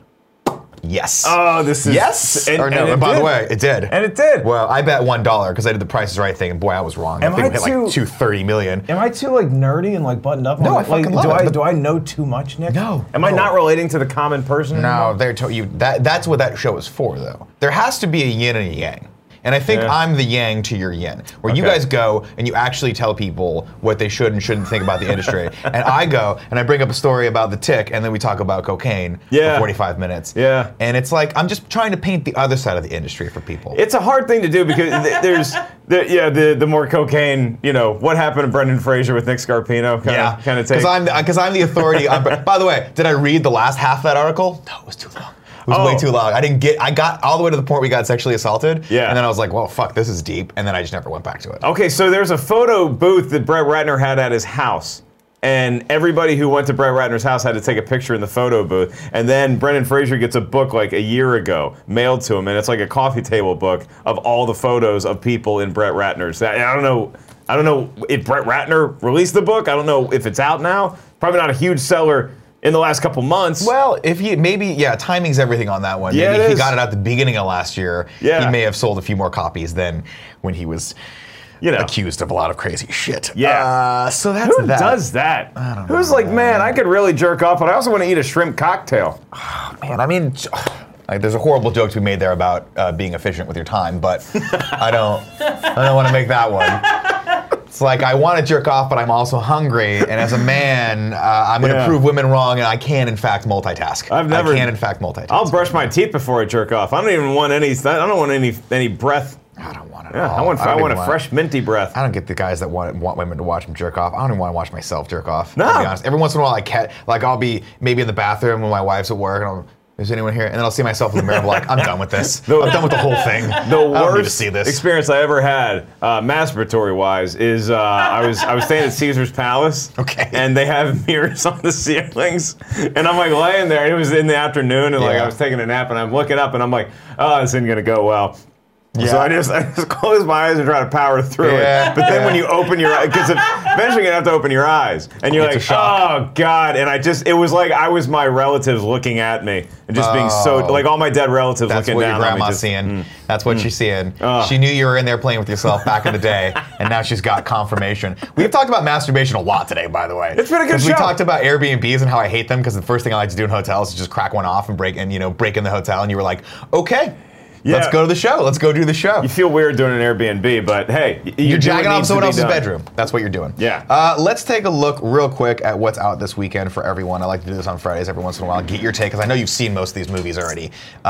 yes. Oh, this is yes. And, or no? and by the way, it did. And it did. Well, I bet $1 because I did the Price is Right thing, and boy, I was wrong. Am I think I we hit like too- 230 million. Am I too like nerdy and like buttoned up? No, on I it? fucking like, love it, but- do I know too much, Nick? No. Am I not relating to the common person No, anymore? that's what that show is for, though. There has to be a yin and a yang. And I think I'm the yang to your yin, where you Okay. guys go and you actually tell people what they should and shouldn't think about the industry. And I go and I bring up a story about the tick, and then we talk about cocaine for 45 minutes. Yeah. And it's like, I'm just trying to paint the other side of the industry for people. It's a hard thing to do because the more cocaine, what happened to Brendan Fraser with Nick Scarpino kind of take. Because I'm the authority. By the way, did I read the last half of that article? No, it was too long. It was way too long. I got all the way to the point we got sexually assaulted. Yeah. And then I was like, well, fuck, this is deep. And then I just never went back to it. Okay, so there's a photo booth that Brett Ratner had at his house. And everybody who went to Brett Ratner's house had to take a picture in the photo booth. And then Brendan Fraser gets a book like a year ago mailed to him, and it's like a coffee table book of all the photos of people in Brett Ratner's. I don't know if Brett Ratner released the book. I don't know if it's out now. Probably not a huge seller in the last couple months. Well, timing's everything on that one. Yeah, Maybe it he is. got it at the beginning of last year. Yeah. He may have sold a few more copies than when he was accused of a lot of crazy shit. Yeah. So that's Who that. does that? I don't Who's know, like, man, I could really jerk off, but I also want to eat a shrimp cocktail. Man, I mean, like, there's a horrible joke to be made there about being efficient with your time, but I don't want to make that one. It's like, I want to jerk off, but I'm also hungry, and as a man, I'm going to prove women wrong, and I can, in fact, multitask. I can, in fact, multitask. I'll brush my teeth before I jerk off. I don't even want any. I don't want any breath. I don't want it. Yeah, I want a fresh minty breath. I don't get the guys that want women to watch them jerk off. I don't even want to watch myself jerk off. No. To be honest. Every once in a while, I'll be maybe in the bathroom when my wife's at work, and is anyone here? And then I'll see myself in the mirror, and I'm like, I'm done with this. I'm done with the whole thing. The I don't need to worst see this. experience I ever had, masturbatory-wise, is I was staying at Caesar's Palace. Okay. And they have mirrors on the ceilings, and I'm like laying there. And it was in the afternoon, and like I was taking a nap, and I'm looking up, and I'm like, oh, this isn't gonna go well. Yeah. So I just close my eyes and try to power through it. But then when you open your eyes, because eventually you're gonna have to open your eyes, and you're like, oh God! And it was like I was my relatives looking at me and just being so like all my dead relatives looking down. That's what your grandma's seeing. That's what she's seeing. She knew you were in there playing with yourself back in the day, and now she's got confirmation. We've talked about masturbation a lot today, by the way. It's been a good show. We talked about Airbnbs and how I hate them because the first thing I like to do in hotels is just crack one off and break in the hotel, and you were like, okay. Yeah. Let's go to the show. Let's go do the show. You feel weird doing an Airbnb, but hey, you're jacking off someone else's bedroom. That's what you're doing. Yeah. Let's take a look real quick at what's out this weekend for everyone. I like to do this on Fridays every once in a while. Get your take, because I know you've seen most of these movies already.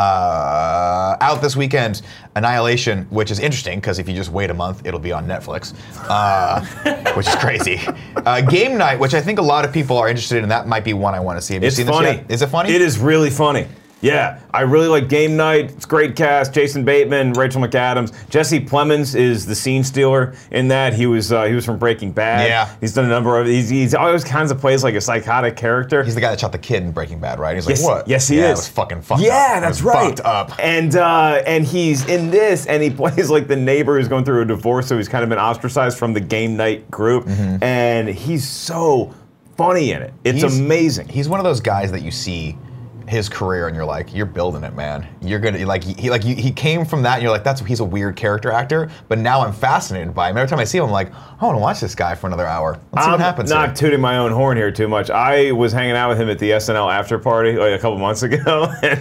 Out this weekend, Annihilation, which is interesting, because if you just wait a month, it'll be on Netflix, which is crazy. Game Night, which I think a lot of people are interested in. That might be one I want to see. Have you seen funny. this yet? Is it funny? It is really funny. Yeah, I really like Game Night. It's a great cast. Jason Bateman, Rachel McAdams. Jesse Plemons is the scene stealer in that. He was from Breaking Bad. Yeah. He's done a number of. He's always kinds of plays like a psychotic character. He's the guy that shot the kid in Breaking Bad, right? He's like, what? Yes, he is. It was fucking fucked up. Yeah, that's right. Fucked up. And he's in this, and he plays like the neighbor who's going through a divorce, so he's kind of been ostracized from the Game Night group, and he's so funny in it. It's amazing. He's one of those guys that you see his career and you're like, you're building it, man. You're gonna he came from that and you're like, he's a weird character actor, but now I'm fascinated by him. Every time I see him, I'm like, I want to watch this guy for another hour. Let's see what happens. I'm not tooting my own horn here too much. I was hanging out with him at the SNL after party like a couple months ago, and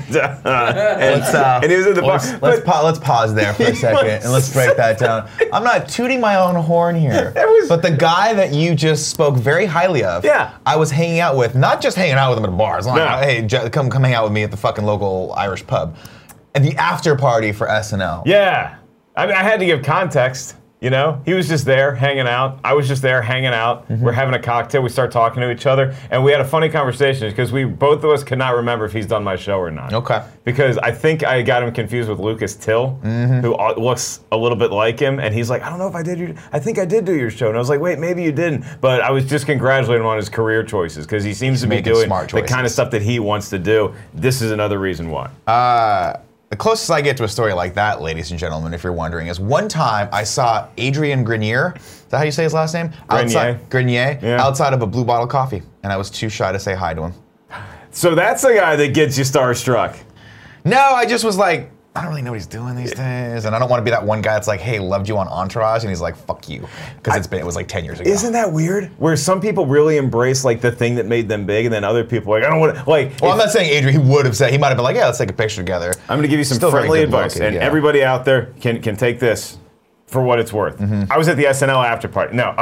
he was at the bar. Let's pause there for a second and let's break that down. I'm not tooting my own horn here, but the guy that you just spoke very highly of, I was hanging out with, not just hanging out with him at a bar. It's like, hey, come hang out with me at the fucking local Irish pub. And the after party for SNL. Yeah. I mean, I had to give context, you know? He was just there hanging out. I was just there hanging out. We're having a cocktail. We start talking to each other. And we had a funny conversation because both of us could not remember if he's done my show or not. Okay. Because I think I got him confused with Lucas Till, who looks a little bit like him. And he's like, I don't know if I think I did do your show. And I was like, wait, maybe you didn't. But I was just congratulating him on his career choices because he seems to be doing the kind of stuff that he wants to do. This is another reason why. The closest I get to a story like that, ladies and gentlemen, if you're wondering, is one time I saw Adrian Grenier. Is that how you say his last name? Grenier. Outside of a Blue Bottle Coffee, and I was too shy to say hi to him. So that's the guy that gets you starstruck. No, I just was like, I don't really know what he's doing these days, and I don't want to be that one guy that's like, hey, loved you on Entourage, and he's like, fuck you, because it was like 10 years ago. Isn't that weird? Where some people really embrace like the thing that made them big, and then other people are like, I don't want to, like. Well, I'm not saying Adrian, he would have said, he might have been like, yeah, let's take a picture together. I'm going to give you some friendly advice, and everybody out there can take this for what it's worth. I was at the SNL after party. No.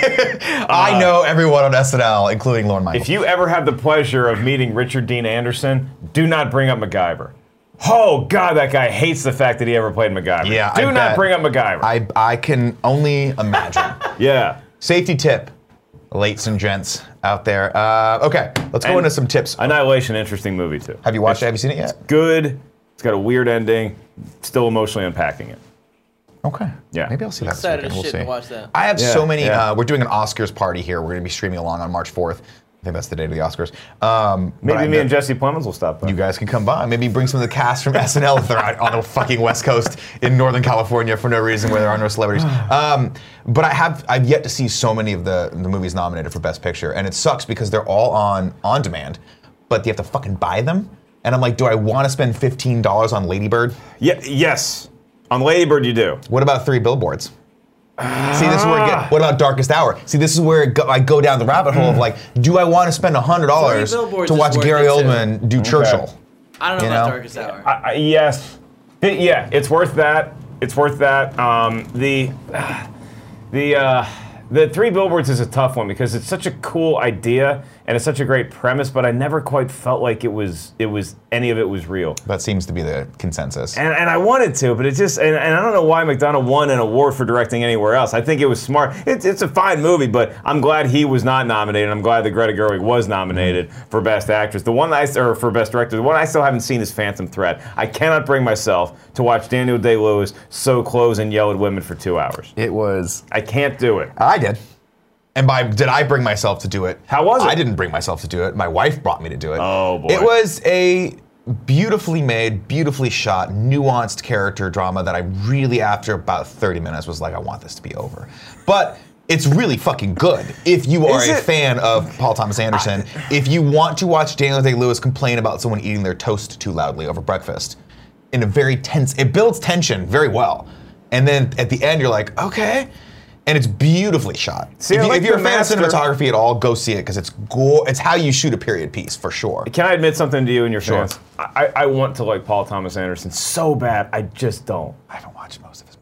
I know everyone on SNL, including Lorne Michaels. If you ever have the pleasure of meeting Richard Dean Anderson, do not bring up MacGyver. Oh, God, that guy hates the fact that he ever played MacGyver. Yeah, Do not bring up MacGyver. I can only imagine. Yeah. Safety tip, ladies and gents out there. Okay, let's go into some tips. Annihilation, interesting movie, too. Have you watched it? Have you seen it yet? Good. It's got a weird ending. Still emotionally unpacking it. Okay. Yeah. Maybe I'll see that this Excited weekend. as We'll shit see. to watch that. I have so many. We're doing an Oscars party here. We're going to be streaming along on March 4th. I think that's the date of the Oscars. Maybe me and Jesse Plemons will stop by. You guys can come by. Maybe bring some of the cast from SNL if they're out on the fucking West Coast in Northern California for no reason where there are no celebrities. But I've yet to see so many of the movies nominated for Best Picture, and it sucks because they're all on demand, but you have to fucking buy them. And I'm like, do I want to spend $15 on Lady Bird? Yeah. Yes. On Lady Bird, you do. What about 3 Billboards? See, this is where what about Darkest Hour? See, this is where I go down the rabbit hole of like, do I want to spend $100 Billboards to is watch worth Gary it, too. Oldman do Churchill? I don't know You about know? Darkest Hour. Yes. Yeah, it's worth that. It's worth that. The Three Billboards is a tough one because it's such a cool idea and it's such a great premise, but I never quite felt like it was any of it was real. That seems to be the consensus. And I wanted to, but it just and I don't know why McDonough won an award for directing anywhere else. I think it was smart. It's a fine movie, but I'm glad he was not nominated. I'm glad that Greta Gerwig was nominated for Best Actress. The one or for Best Director. The one I still haven't seen is Phantom Thread. I cannot bring myself to watch Daniel Day-Lewis sew clothes and yell at women for 2 hours. It was. I can't do it. I did. And did I bring myself to do it? How was it? I didn't bring myself to do it. My wife brought me to do it. Oh, boy. It was a beautifully made, beautifully shot, nuanced character drama that I really, after about 30 minutes, was like, I want this to be over. But it's really fucking good. If you are a fan of Paul Thomas Anderson, if you want to watch Daniel Day-Lewis complain about someone eating their toast too loudly over breakfast, in a very tense, it builds tension very well. And then at the end, you're like, okay. And it's beautifully shot. See, if like you're a The fan Master. of cinematography at all, go see it because it's how you shoot a period piece for sure. Can I admit something to you and your Sure. fans? I want to like Paul Thomas Anderson so bad. I just don't. I haven't watched most of his.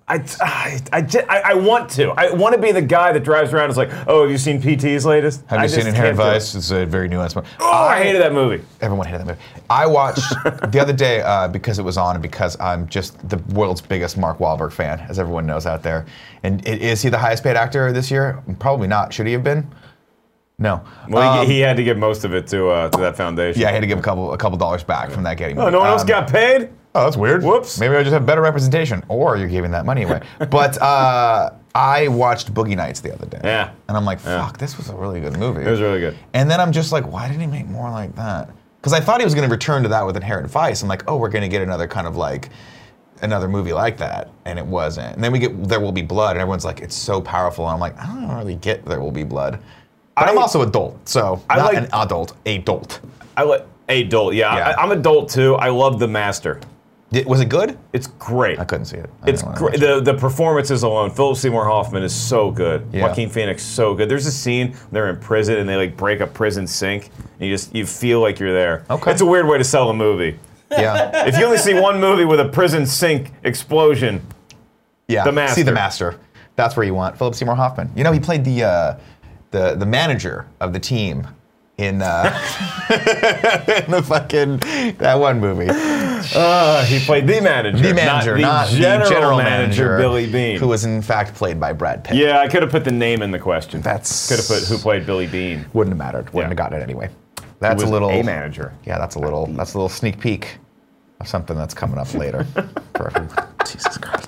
I want to. I want to be the guy that drives around and is like, oh, have you seen PT's latest? Have I you seen just Inherent can't do it. Vice? It's a very nuanced movie. Oh, I hated that movie. Everyone hated that movie. I watched the other day because it was on and because I'm just the world's biggest Mark Wahlberg fan, as everyone knows out there. And is he the highest paid actor this year? Probably not. Should he have been? No. Well, he had to give most of it to that foundation. Yeah, I had to give a couple dollars back from that Getty movie. Oh, no one else got paid? Oh, that's weird. Whoops. Maybe I just have better representation, or you're giving that money away. But I watched Boogie Nights the other day. Yeah. And I'm like, fuck, this was a really good movie. It was really good. And then I'm just like, why didn't he make more like that? Because I thought he was going to return to that with Inherent Vice. I'm like, oh, we're going to get another kind of like, another movie like that. And it wasn't. And then we get There Will Be Blood, and everyone's like, it's so powerful. And I'm like, I don't really get There Will Be Blood. But I'm also adult, so I not like- an adult, adult. I like adult. Yeah, Yeah. I'm adult too. I love The Master. Was it good? It's great. I couldn't see it. I It's didn't wanna great. watch it. The performances alone. Philip Seymour Hoffman is so good. Yeah. Joaquin Phoenix so good. There's a scene they're in prison and they like break a prison sink. And you feel like you're there. Okay. It's a weird way to sell a movie. Yeah. If you only see one movie with a prison sink explosion, Yeah, The Master. See The Master. That's where you want Philip Seymour Hoffman. You know, he played the manager of the team in in the fucking that one movie. he played the manager. The manager, not the general manager, Billy Bean. who was in fact played by Brad Pitt. Yeah, I could have put the name in the question. That's- Could have put who played Billy Bean. Wouldn't have mattered. Wouldn't Yeah. have gotten it anyway. Who That's was a little a manager. Yeah, that's a little sneak peek of something that's coming up later. Perfect. Jesus Christ.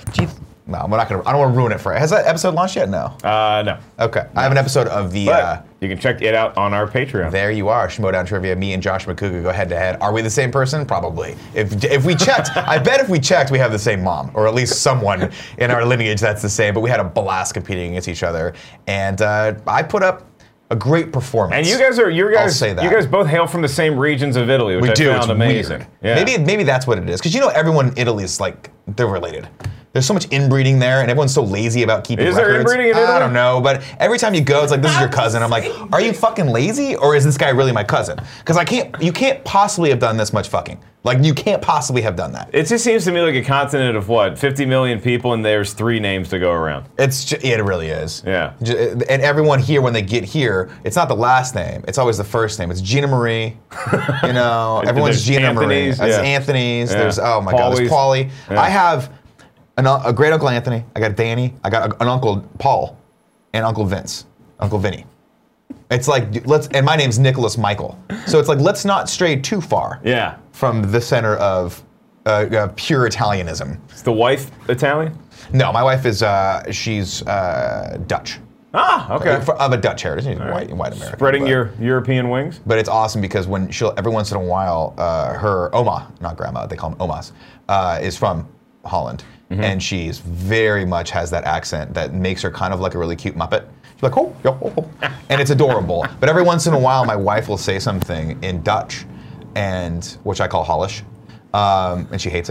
No, we're not gonna. I don't want to ruin it for. Has that episode launched yet? No. No. Okay. I have an episode of the. But you can check it out on our Patreon. There you are, Schmodown Trivia. Me and Josh McCouga go head to head. Are we the same person? Probably. If we checked, I bet if we checked, we have the same mom, or at least someone in our lineage that's the same. But we had a blast competing against each other, and I put up a great performance. And you guys say that. you guys both hail from the same regions of Italy, which We I do. found It's amazing. weird. Yeah. Maybe that's what it is. Because everyone in Italy is like they're related. There's so much inbreeding there, and everyone's so lazy about keeping Is records. there inbreeding in Italy? I don't know, but every time you go, it's like, this is your cousin. I'm like, are you fucking lazy, or is this guy really my cousin? Because you can't possibly have done this much fucking. Like, you can't possibly have done that. It just seems to me like a continent of what, 50 million people, and there's 3 names to go around. It really is. Yeah. And everyone here, when they get here, it's not the last name. It's always the first name. It's Gina Marie. Everyone's There's Gina Marie. Anthony's, There's yeah. Anthony's. Yeah. There's, oh my God, there's Paulie's. Paulie. Yeah. I have a great Uncle Anthony. I got Danny. I got an Uncle Paul and Uncle Vince. Uncle Vinny. It's like, and my name's Nicholas Michael. So it's like, let's not stray too far Yeah. from the center of pure Italianism. Is the wife Italian? No, my wife is, she's Dutch. Ah, okay. Of a Dutch heritage, she's white American. Spreading but- your European wings? But it's awesome because when every once in a while, her Oma, not grandma, they call them Omas, is from Holland. Mm-hmm. And she's very much has that accent that makes her kind of like a really cute Muppet. She's like, oh, yo, oh, oh. And it's adorable. But every once in a while, my wife will say something in Dutch, which I call Hollish, and she hates it.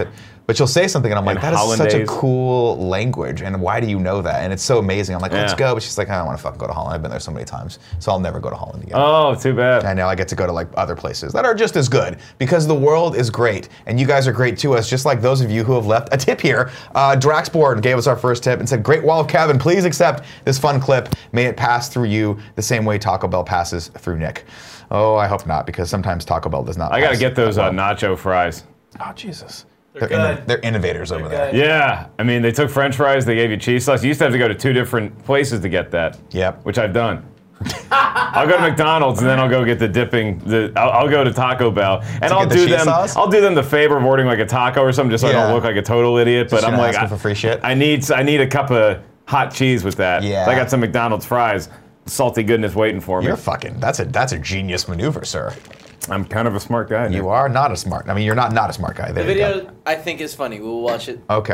But she'll say something, and I'm like, In that is such a hollandaise. cool language, and why do you know that? And it's so amazing. I'm like, let's Yeah. go. But she's like, I don't want to fucking go to Holland. I've been there so many times, so I'll never go to Holland again. Oh, too bad. I know I get to go to like other places that are just as good because the world is great and you guys are great to us, just like those of you who have left a tip here. Draxborn gave us our first tip and said, "Great Wall of Kevin, please accept this fun clip. May it pass through you the same way Taco Bell passes through Nick." Oh, I hope not, because sometimes Taco Bell does not. I gotta pass get those that well. nacho fries. Oh Jesus, They're good. they're innovators over there. good. Yeah, I mean, they took French fries, they gave you cheese sauce. You used to have to go to 2 different places to get that. Yep. Which I've done. I'll go to McDonald's and then I'll go get the dipping. I'll go to Taco Bell and I'll get the do cheese them. sauce? I'll do them the favor of ordering like a taco or something, just so I Yeah. don't look like a total idiot. But Just I'm you're like, asking for free shit? I need a cup of hot cheese with that. Yeah. So I got some McDonald's fries, salty goodness waiting for me. You're fucking. That's a genius maneuver, sir. I'm kind of a smart guy. You are not a smart. I mean, you're not a smart guy. There The you go. video I think is funny. We'll watch it. Okay.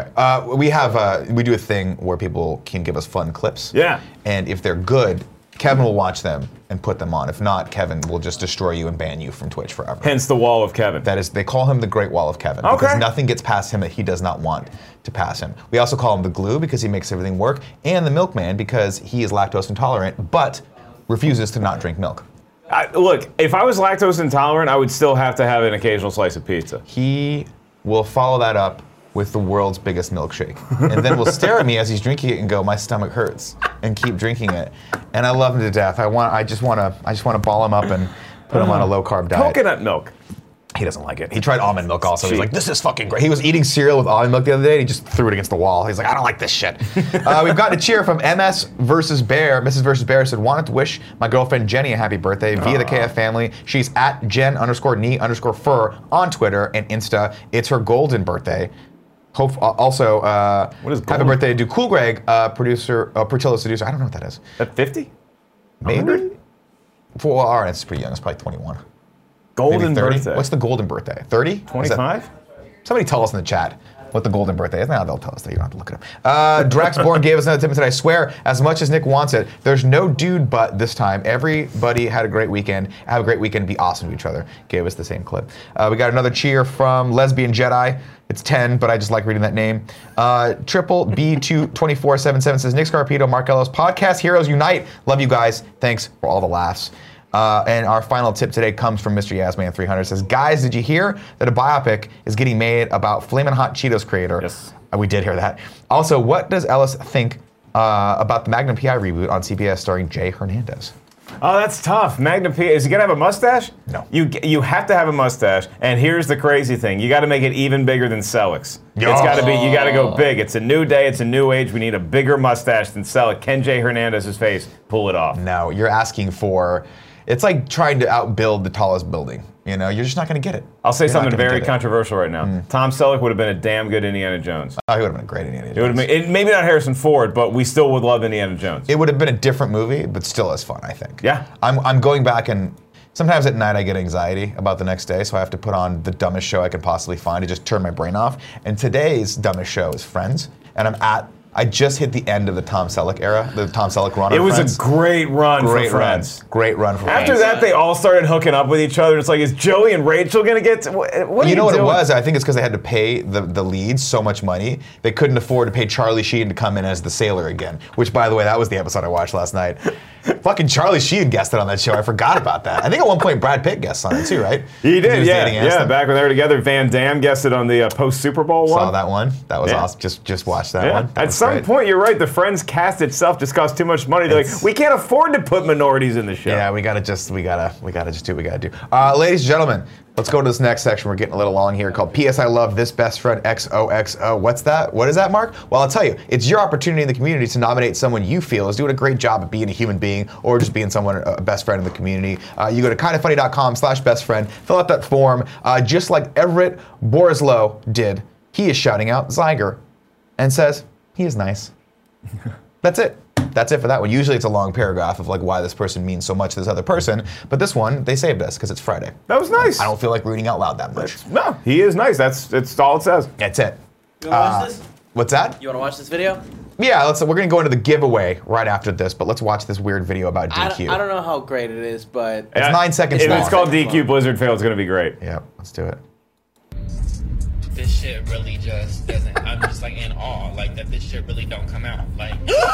We do a thing where people can give us fun clips. Yeah. And if they're good, Kevin will watch them and put them on. If not, Kevin will just destroy you and ban you from Twitch forever. Hence the wall of Kevin. That is, they call him the Great Wall of Kevin Okay. because nothing gets past him that he does not want to pass him. We also call him the Glue because he makes everything work, and the Milkman because he is lactose intolerant but refuses to not drink milk. Look, if I was lactose intolerant, I would still have to have an occasional slice of pizza. He will follow that up with the world's biggest milkshake, and then will stare at me as he's drinking it and go, "My stomach hurts," and keep drinking it. And I love him to death. I just want to ball him up and put him on a low carb diet. Coconut milk. He doesn't like it. He tried almond milk also. He's like, "This is fucking great." He was eating cereal with almond milk the other day, and he just threw it against the wall. He's like, "I don't like this shit." We've gotten a cheer from MS versus Bear. Mrs. versus Bear said, "Wanted to wish my girlfriend Jenny a happy birthday via the KF family. She's at Jen_knee_fur on Twitter and Insta. It's her golden birthday." Also, What is happy golden? birthday to Cool Greg, producer, Portillo seducer. I don't know what that is. At 50? Maybe. 100? Well, all right, it's pretty young. It's probably 21. Golden Maybe 30. birthday. What's the golden birthday? 30? 25? Somebody tell us in the chat what the golden birthday is. Now they'll tell us that. You don't have to look it up. Draxborn gave us another tip and said, "I swear, as much as Nick wants it, there's no dude but this time. Everybody had a great weekend. Have a great weekend. Be awesome to each other." Gave us the same clip. We got another cheer from Lesbian Jedi. It's 10, but I just like reading that name. Triple B22477 says, "Nick Scarpito, Mark Ellis, Podcast Heroes Unite. Love you guys. Thanks for all the laughs." And our final tip today comes from Mr. Yasman300. Says, "Guys, did you hear that a biopic is getting made about Flamin' Hot Cheetos creator?" Yes. We did hear that. Also, what does Ellis think about the Magnum PI reboot on CBS starring Jay Hernandez? Oh, that's tough. Magnum P. Is he gonna have a mustache? No. You have to have a mustache. And here's the crazy thing: you got to make it even bigger than Selleck's. Yo. It's got to be. You got to go big. It's a new day. It's a new age. We need a bigger mustache than Selleck. Can Jay Hernandez's face pull it off? No, you're asking for. It's like trying to outbuild the tallest building. You know, you're just not going to get it. I'll say You're not something gonna very get it. controversial right now. Tom Selleck would have been a damn good Indiana Jones. Oh, he would have been a great Indiana It would have Jones. been maybe not Harrison Ford, but we still would love Indiana Jones. It would have been a different movie, but still as fun, I think. Yeah. I'm going back and sometimes at night I get anxiety about the next day, so I have to put on the dumbest show I can possibly find to just turn my brain off. And today's dumbest show is Friends, and I just hit the end of the Tom Selleck era, the Tom Selleck run on It was Friends. a great run Great for run. Friends. Great run for Friends. After that, they all started hooking up with each other. It's like, is Joey and Rachel gonna get? What are You know what doing? it was? I think it's because they had to pay the leads so much money. They couldn't afford to pay Charlie Sheen to come in as the sailor again. Which, by the way, that was the episode I watched last night. Fucking Charlie Sheen guested on that show. I forgot about that. I think at one point Brad Pitt guested on it too, right? He did, was yeah. dating Yeah, Aniston. back when they were together, Van Damme guested on the post Super Bowl one. Saw that one. That was Yeah. awesome. Just watched that Yeah. one. That At was some great. point, you're right. The Friends cast itself just cost too much money. They're like, we can't afford to put minorities in the show. Yeah, we gotta just do what we gotta do. Ladies and gentlemen, let's go to this next section. We're getting a little long here called P.S. I Love This Best Friend XOXO. What's that? What is that, Mark? Well, I'll tell you. It's your opportunity in the community to nominate someone you feel is doing a great job at being a human being or just being someone, a best friend in the community. You go to kindafunny.com/bestfriend, fill out that form. Just like Everett Borislow did, he is shouting out Zyger and says, he is nice. That's it. That's it for that one. Usually it's a long paragraph of like why this person means so much to this other person, but this one, they saved us because it's Friday. That was nice. I don't feel like reading out loud that much. No, he is nice. That's all it says. That's it. You wanna watch this? What's that? You wanna watch this video? Yeah, we're gonna go into the giveaway right after this, but let's watch this weird video about I DQ. don't know how great it is, but It's 9 seconds If long. it's called DQ Blizzard Fail, it's going to be great. Yeah, let's do it. this shit shit really just doesn't. I'm just like in awe, like that this shit really don't come out. Like,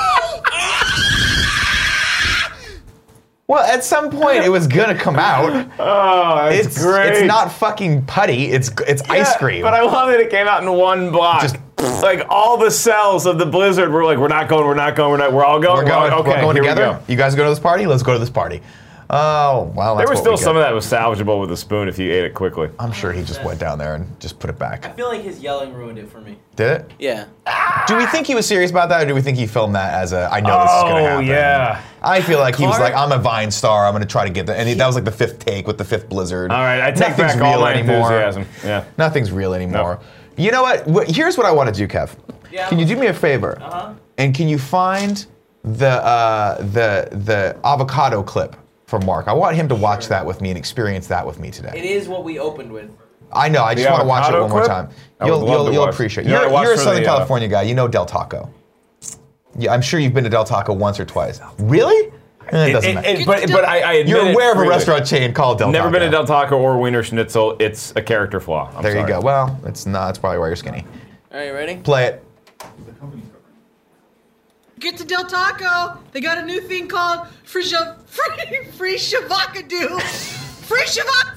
Well, at some point it was gonna come out. Oh, that's great. It's not fucking putty. It's ice cream. But I love that it came out in one block. Just- like all the cells of the Blizzard were like, we're all going. We're Okay, going here together. We go. You guys go to this party. Let's go to this party. Oh, well, that's There was what we still some get. of that was salvageable with a spoon if you ate it quickly. I'm sure he just went down there and just put it I back. feel like his yelling ruined it for me. Did it? Yeah. Do we think he was serious about that, or do we think he filmed that as a, I know this is going to happen? Yeah. I feel like he was Clark? like, I'm a Vine star, I'm going to try to get that. And that was like the 5th take with the 5th Blizzard. All right, I take Nothing's back all real my anymore. enthusiasm. Yeah. Nothing's real anymore. No. You know what? Here's what I want to do, Kev. Yeah. Can you do me a favor? Uh-huh. And can you find the avocado clip from Mark? I want him to watch that with me and experience that with me It today. is what we opened with. I know. I just The want to watch it avocado one more clip? time. I would love to You'll watch. appreciate it. You already watched You're a for Southern the, California guy. You know Del Taco. Yeah, I'm sure you've been to Del Taco once or twice. Really? It doesn't matter. But I admit You're it aware of a freely. restaurant chain called Del Never Taco. been to Del Taco or Wiener Schnitzel. It's a character flaw. I'm There you sorry. go. Well, it's not. That's probably why you're skinny. All right, ready? Play it. Get to Del Taco. They got a new thing called free shavacadoo. Free shavak.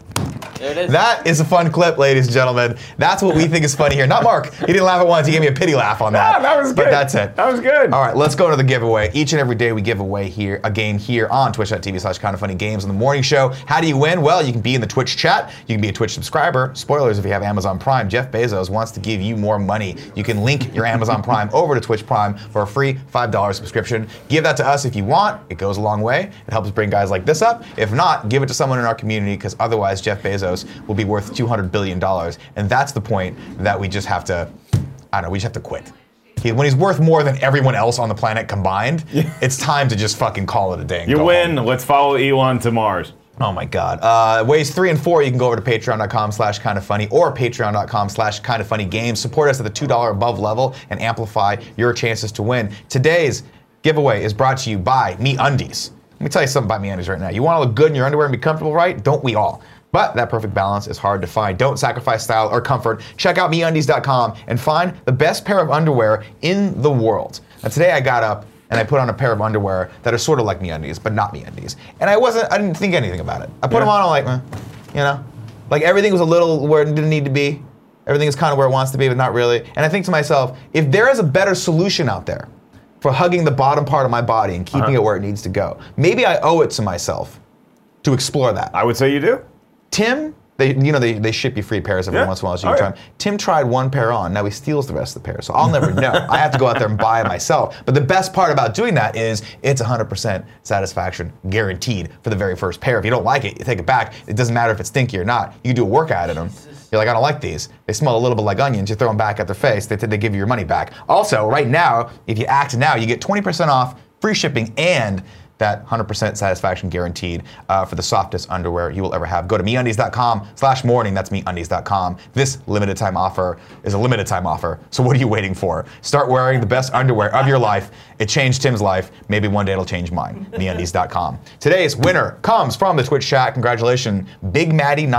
There it is. That is a fun clip, ladies and gentlemen. That's what we think is funny here. Not Mark. He didn't laugh at once. He gave me a pity laugh on that. Ah, that was But good. that's it. That was good. All right, let's go to the giveaway. Each and every day we give away here a game here on twitch.tv/kindafunnygames on the morning show. How do you win? Well, you can be in the Twitch chat. You can be a Twitch subscriber. Spoilers if you have Amazon Prime. Jeff Bezos wants to give you more money. You can link your Amazon Prime over to Twitch Prime for a free $5 subscription. Give that to us if you want. It goes a long way. It helps bring guys like this up. If not, give it to someone in our community because otherwise Jeff Bezos will be worth $200 billion. And that's the point that we just have to, I don't know, we just have to quit. When he's worth more than everyone else on the planet combined, it's time to just fucking call it a day. And You go win. home. Let's follow Elon to Mars. Oh my God. Ways 3 and 4, you can go over to patreon.com/kindafunny or patreon.com/kindafunnygames. Support us at the $2 above level and amplify your chances to win. Today's giveaway is brought to you by MeUndies. Let me tell you something about MeUndies right now. You want to look good in your underwear and be comfortable, right? Don't we all? But that perfect balance is hard to find. Don't sacrifice style or comfort. Check out MeUndies.com and find the best pair of underwear in the world. Now today I got up and I put on a pair of underwear that are sort of like MeUndies, but not MeUndies. And I didn't think anything about it. I put them on, I'm like, you know? Like everything was a little where it didn't need to be. Everything is kind of where it wants to be, but not really. And I think to myself, if there is a better solution out there for hugging the bottom part of my body and keeping it where it needs to go, maybe I owe it to myself to explore that. I would say you do. Tim, they ship you free pairs every Yeah. once in a while, so you Oh, can try yeah. 'em. Tim tried one pair on. Now he steals the rest of the pair, so I'll never know. I have to go out there and buy it myself. But the best part about doing that is it's 100% satisfaction guaranteed for the very first pair. If you don't like it, you take it back. It doesn't matter if it's stinky or not. You can do a workout in them. You're like, I don't like these. They smell a little bit like onions. You throw them back at their face. They give you your money back. Also, right now, if you act now, you get 20% off, free shipping, and that 100% satisfaction guaranteed for the softest underwear you will ever have. Go to MeUndies.com/morning. That's MeUndies.com. This limited time offer is a limited time offer. So what are you waiting for? Start wearing the best underwear of your life. It changed Tim's life. Maybe one day it'll change mine. MeUndies.com. Today's winner comes from the Twitch chat. Congratulations, Big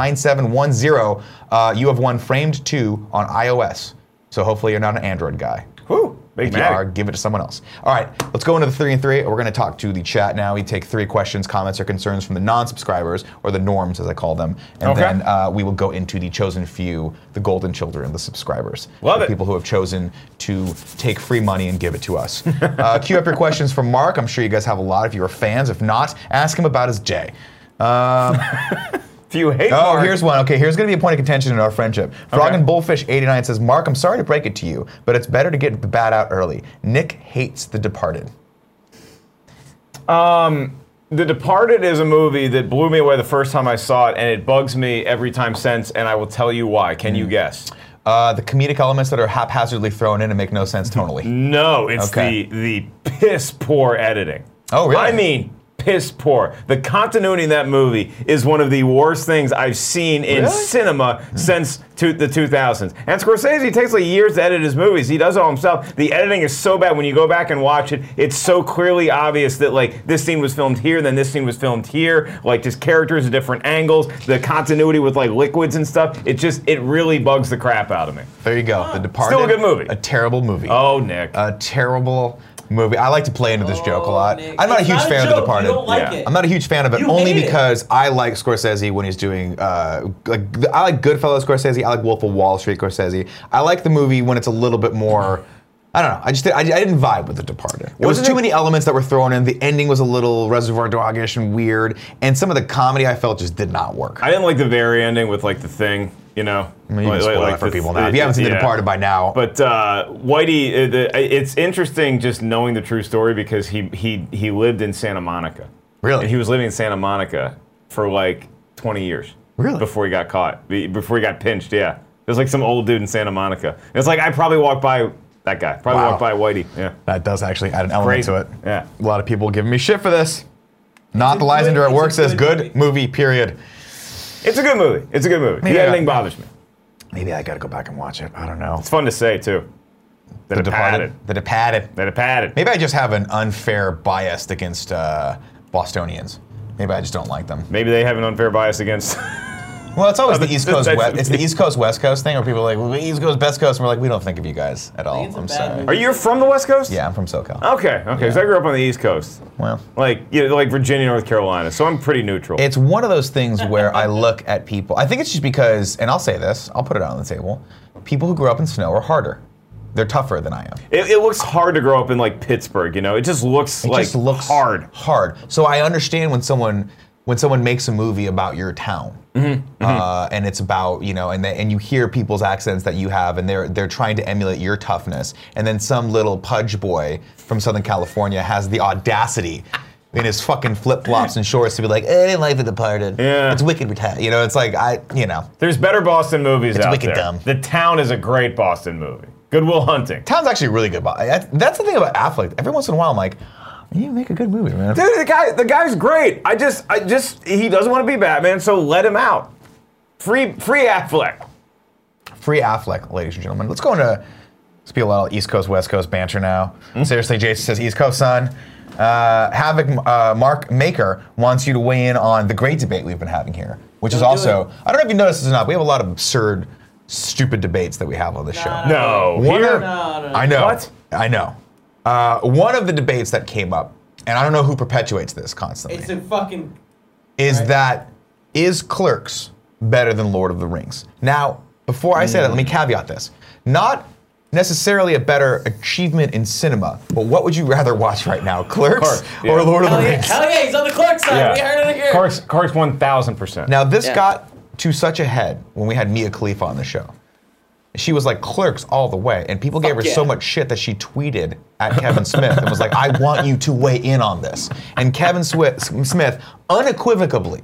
Maddie9710. You have won Framed 2 on iOS. So hopefully you're not an Android guy. Whew. Big If you Maddie. are, give it to someone else. All right, let's go into the 3 and 3. We're going to talk to the chat now. We take 3 questions, comments, or concerns from the non-subscribers, or the norms, as I call them. And Okay. then we will go into the chosen few, the golden children, the subscribers. Love the it. people who have chosen to take free money and give it to us. Queue up your questions from Mark. I'm sure you guys have a lot if you are fans. If not, ask him about his day. If you hate Oh, Mark, here's one. Okay, here's going to be a point of contention in our friendship. Frog Okay. and Bullfish 89 says, Mark, I'm sorry to break it to you, but it's better to get the bat out early. Nick hates The Departed. The Departed is a movie that blew me away the first time I saw it, and it bugs me every time since, and I will tell you why. Can you guess? The comedic elements that are haphazardly thrown in and make no sense tonally. No, it's Okay. the piss poor editing. Oh, really? I mean, piss poor. The continuity in that movie is one of the worst things I've seen in cinema since the 2000s. And Scorsese takes like years to edit his movies. He does it all himself. The editing is so bad when you go back and watch it. It's so clearly obvious that like this scene was filmed here, then this scene was filmed here. Like just characters at different angles. The continuity with like liquids and stuff. It really bugs the crap out of me. There you go. The Departed. Still a good movie. A terrible movie. Oh, Nick. A terrible movie. I like to play into this joke a lot. Nick. I'm not a It's huge not a fan of The joke. Departed. You don't like Yeah. it. I'm not a huge fan of it You only hate it. because I like Scorsese when he's doing I like Goodfellas Scorsese. I like Wolf of Wall Street Scorsese. I like the movie when it's a little bit more. I don't know. I didn't vibe with The Departed. There was too many elements that were thrown in. The ending was a little Reservoir Doggish and weird, and some of the comedy I felt just did not work. I didn't like the very ending with like the thing, you know. I mean, you can spoil that for people now. If you haven't seen The Departed by now, But Whitey, it's interesting just knowing the true story because he lived in Santa Monica. Really? And he was living in Santa Monica for like 20 years. Really? Before he got caught. Before he got pinched, yeah. There's like some old dude in Santa Monica. And it's like I probably walked by that guy. Probably Wow. walked by Whitey. Yeah. that does actually add an element Crazy. to it. Yeah. A lot of people giving me shit for this. Not the a Lysander good- at work it's a says good good movie, period. It's a good movie. It's a good movie. Maybe The I- editing bothers me. Maybe I gotta go back and watch it. I don't know. It's fun to say too. The Departed. The Departed. The Departed. Maybe I just have an unfair bias against Bostonians. Maybe I just don't like them. Maybe they have an unfair bias against. Well, it's always the East Coast. That's- It's the East Coast West Coast thing, where people are like, well, East Coast, West Coast, and we're like, we don't think of you guys at all. it's a I'm bad sorry. movie. Are you from the West Coast? Yeah, I'm from SoCal. Okay. Because I grew up on the East Coast. Well, Like like Virginia, North Carolina. So I'm pretty neutral. it's one of those things where I look at people. I think it's just because, and I'll say this, I'll put it out on the table. People who grew up in snow are harder. They're tougher than I am. It looks hard to grow up in like Pittsburgh, you know? It just looks It like just looks hard. Hard. So I understand when someone makes a movie about your town, and it's about and you hear people's accents that you have, and they're trying to emulate your toughness, and then some little pudge boy from Southern California has the audacity in his fucking flip flops and shorts to be like, I didn't like The Departed. Yeah. It's wicked retarded. It's like There's better Boston movies It's out wicked there. dumb. The Town is a great Boston movie. Good Will Hunting. Town's actually really good. That's the thing about Affleck. Every once in a while, I'm like, you make a good movie, man. Dude, the guy's great. I just he doesn't want to be Batman, so let him out. Free Affleck. Free Affleck, ladies and gentlemen. Let's go into let's be a little East Coast, West Coast banter now. Seriously, Jason says East Coast, son. Havoc Mark Maker wants you to weigh in on the great debate we've been having here, which is Don't do also, I don't know if you noticed this or not, we have a lot of absurd, stupid debates that we have on this show. No. One Here? of- No. I know. What? I know. One of the debates that came up, and I don't know who perpetuates this constantly, It's a fucking. is Right. that is Clerks better than Lord of the Rings? Now, before I say that, let me caveat this. Not necessarily a better achievement in cinema, but what would you rather watch right now, Clerks Clerks, yeah. or Lord of the Hell yeah, Rings? hell yeah, he's on the Clark side. We heard it here. Clerks 1000%. Now, this Yeah. got to such a head when we had Mia Khalifa on the show. She was like Clerks all the way, and people gave her Fuck so yeah. much shit that she tweeted at Kevin Smith and was like, I want you to weigh in on this. And Kevin Smith unequivocally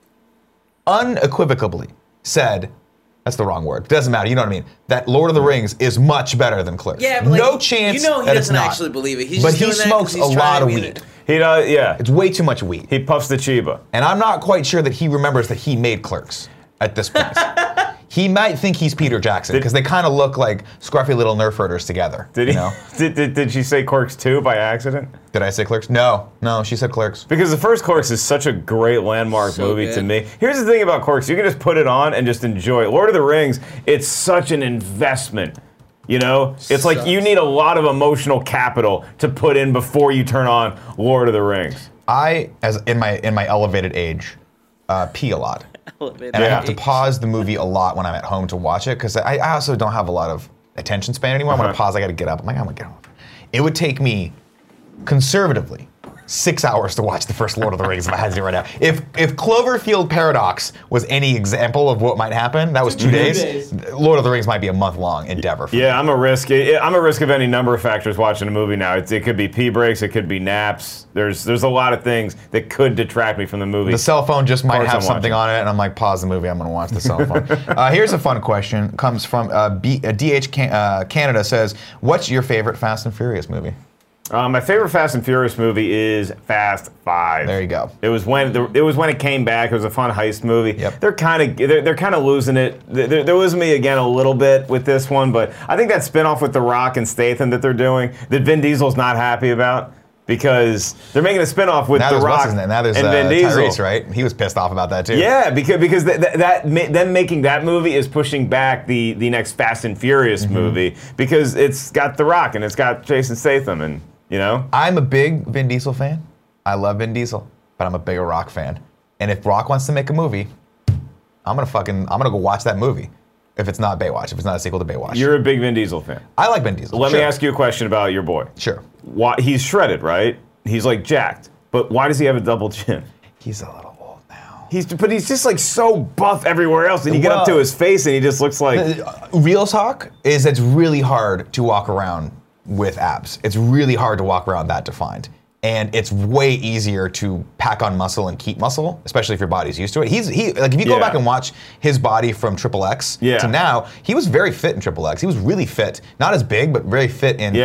said, that's the wrong word, doesn't matter, you know what I mean, that Lord of the Rings is much better than Clerks. Yeah, but like, no chance you know he that it's doesn't not. actually believe it. He's but just he doing that 'cause smokes he's a trying lot to of be weed. He does, yeah. It's way too much weed. He puffs the Chiba. And I'm not quite sure that he remembers that he made Clerks at this point. He might think he's Peter Jackson because they kind of look like scruffy little nerf herders together. Did you he? know? Did she say Clerks 2 by accident? Did I say Clerks? No, she said Clerks. Because the first Clerks is such a great landmark So movie to good. me. Here's the thing about Clerks. You can just put it on and just enjoy it. Lord of the Rings, it's such an investment. You know? It's like you need a lot of emotional capital to put in before you turn on Lord of the Rings. I, as in my elevated age, pee a lot. And I have to pause the movie a lot when I'm at home to watch it because I also don't have a lot of attention span anymore. I'm going to pause, I got to get up. I'm like, I'm going to get home. It would take me, conservatively, 6 hours to watch the first Lord of the Rings if I had to do it right now. If Cloverfield Paradox was any example of what might happen, that was 2 days. Lord of the Rings might be a month-long endeavor for me. Yeah, I'm a risk of any number of factors watching a movie now. It could be pee breaks, it could be naps. There's a lot of things that could detract me from the movie. The cell phone just might course have I'm something watching. on it, and I'm like, pause the movie, I'm going to watch the cell phone. Here's a fun question. Comes from DH Canada says, what's your favorite Fast and Furious movie? My favorite Fast and Furious movie is Fast 5. There you go. It was when it came back. It was a fun heist movie. Yep. They're kind of losing it. They're losing me again a little bit with this one, but I think that spinoff with The Rock and Statham that they're doing, that Vin Diesel's not happy about. Because they're making a spinoff with The Rock and Vin Diesel. Tyrese, right? He was pissed off about that too. Yeah, because them making that movie is pushing back the next Fast and Furious movie because it's got The Rock and it's got Jason Statham and I'm a big Vin Diesel fan. I love Vin Diesel, but I'm a bigger Rock fan. And if Rock wants to make a movie, I'm gonna go watch that movie. If it's not Baywatch, if it's not a sequel to Baywatch. You're a big Vin Diesel fan. I like Vin Diesel. Let me ask you a question about your boy. Sure. Why, he's shredded, right? He's like jacked. But why does he have a double chin? He's a little old now. But he's just like so buff everywhere else. And you get up to his face and he just looks like... Real talk is it's really hard to walk around with abs. It's really hard to walk around that defined. And it's way easier to pack on muscle and keep muscle, especially if your body's used to it. If you go back and watch his body from Triple X to now, he was very fit in Triple X. He was really fit, not as big, but very fit in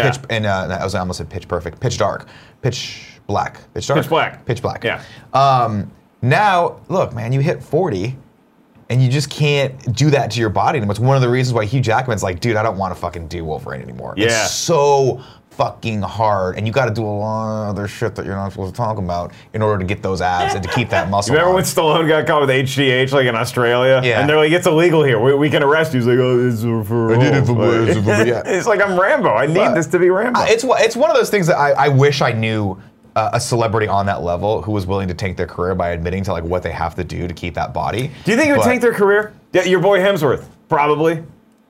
I almost said Pitch Perfect, Pitch Dark, Pitch Black, Pitch Dark, Pitch Black, Pitch Black. Yeah. Now, look, man, you hit 40. And you just can't do that to your body anymore. It's one of the reasons why Hugh Jackman's like, dude, I don't want to fucking do Wolverine anymore. Yeah. It's so fucking hard, and you got to do a lot of other shit that you're not supposed to talk about in order to get those abs and to keep that muscle. Remember when Stallone got caught with HGH like in Australia? Yeah. And they're like, it's illegal here. We can arrest you. He's like, oh, it's for. I did it for yeah. It's like I'm Rambo. I need this to be Rambo. It's one of those things that I wish I knew. A celebrity on that level who was willing to tank their career by admitting to like what they have to do to keep that body. Do you think it would tank their career? Yeah, your boy Hemsworth, probably.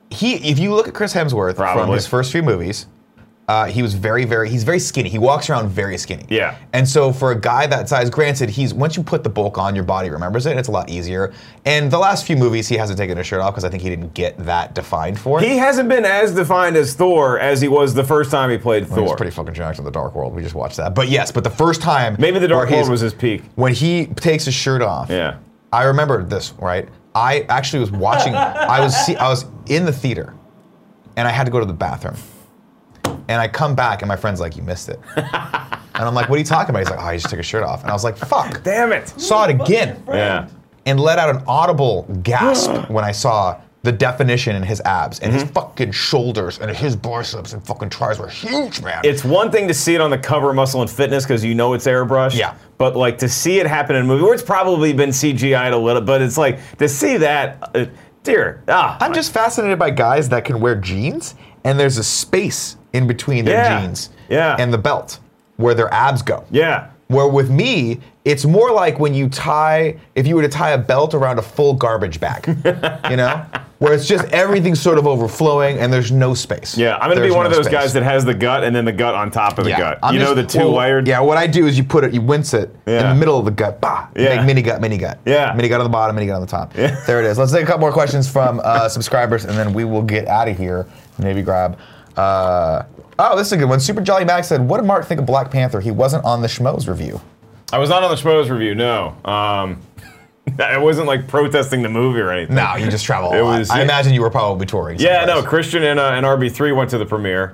If you look at Chris Hemsworth from his first few movies, he's very skinny. He walks around very skinny. Yeah. And so for a guy that size, granted, once you put the bulk on, your body remembers it, and it's a lot easier. And the last few movies, he hasn't taken his shirt off because I think he didn't get that defined for it. He hasn't been as defined as Thor as he was the first time he played Thor. He was pretty fucking jacked in The Dark World. We just watched that. But yes, the first time. Maybe The Dark World was his peak. When he takes his shirt off. Yeah. I remember this, right? I actually was watching, I was in the theater, and I had to go to the bathroom. And I come back, and my friend's like, you missed it. And I'm like, what are you talking about? He's like, oh, he just took his shirt off. And I was like, fuck. Damn it. Saw it again. Yeah. And let out an audible gasp when I saw the definition in his abs and his fucking shoulders and his biceps and fucking tries were huge, man. It's one thing to see it on the cover of Muscle and Fitness because you know it's airbrush. Yeah. But like to see it happen in a movie where it's probably been CGI'd a little, but it's like to see that, I'm just fascinated by guys that can wear jeans and there's a space in between their jeans and the belt where their abs go. Yeah. Where with me, it's more like when if you were to tie a belt around a full garbage bag, you know? Where it's just everything's sort of overflowing and there's no space. Yeah, I'm gonna be one of those guys that has the gut and then the gut on top of the gut. You know, the two-layered? Yeah, what I do is you wince it in the middle of the gut, make mini gut. Yeah. Mini gut on the bottom, mini gut on the top. Yeah. There it is. Let's take a couple more questions from subscribers and then we will get out of here. Maybe grab, this is a good one. Super Jolly Max said, what did Mark think of Black Panther? He wasn't on the Schmoes review. I was not on the Schmoes review, no. I wasn't like protesting the movie or anything. No, you just travel a lot. I imagine you were probably touring. Yeah, no, Christian and RB3 went to the premiere,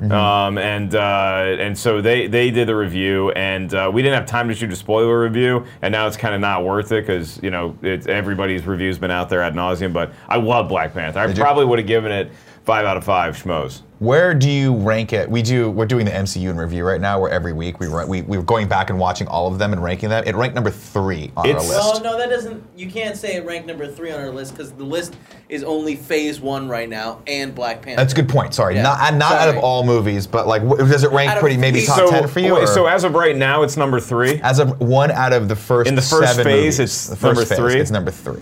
and so they did the review, and we didn't have time to shoot a spoiler review, and now it's kind of not worth it because everybody's review's been out there ad nauseum. But I love Black Panther. I probably would have given it 5 out of 5 Schmoes. Where do you rank it? We're doing the MCU in review right now, where every week we're going back and watching all of them and ranking them. It ranked number 3 on our list. Well, no, that doesn't. You can't say it ranked number 3 on our list because the list is only Phase 1 right now and Black Panther. That's a good point. Sorry, not out of all movies, but like, does it rank pretty maybe top 10 for you? So as of right now, it's number 3. As of one out of the first in the first 7 phase, movies, it's the number first 3. Phase, it's number 3.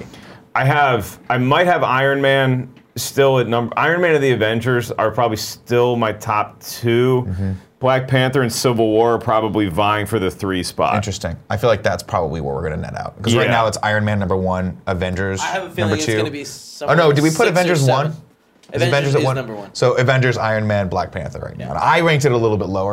I might have Iron Man still at number. Iron Man and the Avengers are probably still my top 2. Black Panther and Civil War are probably vying for the 3 spot. Interesting. I feel like that's probably where we're going to net out. Because right now it's Iron Man number 1, Avengers I have a feeling number 2. It's going to be somewhere. Oh no, did we put Avengers 1? Avengers at is 1? number 1. So Avengers, Iron Man, Black Panther right now. And I ranked it a little bit lower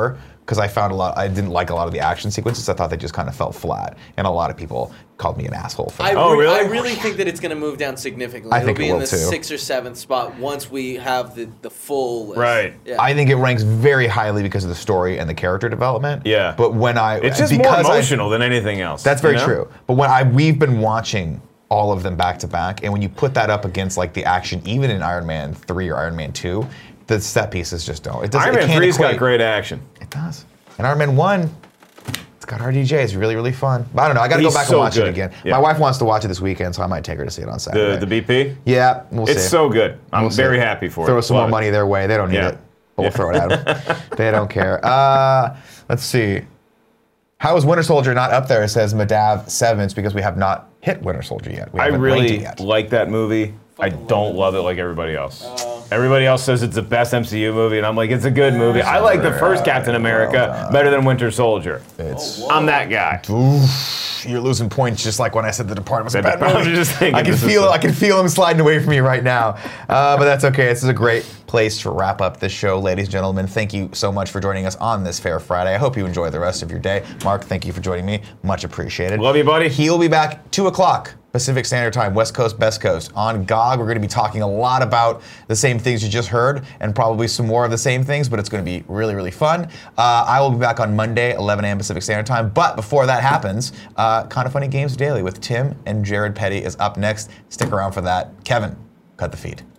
because I didn't like a lot of the action sequences. I thought they just kind of felt flat, and a lot of people called me an asshole for that. really? I really think that it's going to move down significantly. I think It'll be it will in the too. 6th or 7th spot once we have the full list. Right. Yeah. I think it ranks very highly because of the story and the character development. Yeah. But when It's just more emotional than anything else. That's very you know? true. But we've been watching all of them back to back, and when you put that up against like the action, even in Iron Man 3 or Iron Man 2, the set pieces just don't. It doesn't. Iron it Man can't 3's got equate. great action. It does. And Iron Man 1, it's got RDJ. It's really, really fun. But I don't know. I got to go He's back so and watch good. it again. Yeah. My wife wants to watch it this weekend, so I might take her to see it on Saturday. The BP? Yeah, we'll see. It's so good. I'm We'll see. very happy for it. Throw some more Love it. money their way. They don't need Yeah. it. But we'll throw it at them. They don't care. Let's see. How is Winter Soldier not up there? It says Madav Sevens because we have not hit Winter Soldier yet. We I haven't ranked it really yet. like that movie. I don't love it like everybody else. Everybody else says it's the best MCU movie, and I'm like, it's a good movie. I like the first Captain America better than Winter Soldier. I'm that guy. Oof, you're losing points just like when I said The Departed was a bad I'm movie. just thinking I can this is feel a- I can feel him sliding away from me right now. But that's okay. This is a great place to wrap up this show, ladies and gentlemen. Thank you so much for joining us on this Fair Friday. I hope you enjoy the rest of your day. Mark, thank you for joining me. Much appreciated. Love you, buddy. He'll be back 2 o'clock. Pacific Standard Time, West Coast, Best Coast. On GOG, we're going to be talking a lot about the same things you just heard and probably some more of the same things, but it's going to be really, really fun. I will be back on Monday, 11 a.m. Pacific Standard Time. But before that happens, Kind of Funny Games Daily with Tim and Jared Petty is up next. Stick around for that. Kevin, cut the feed.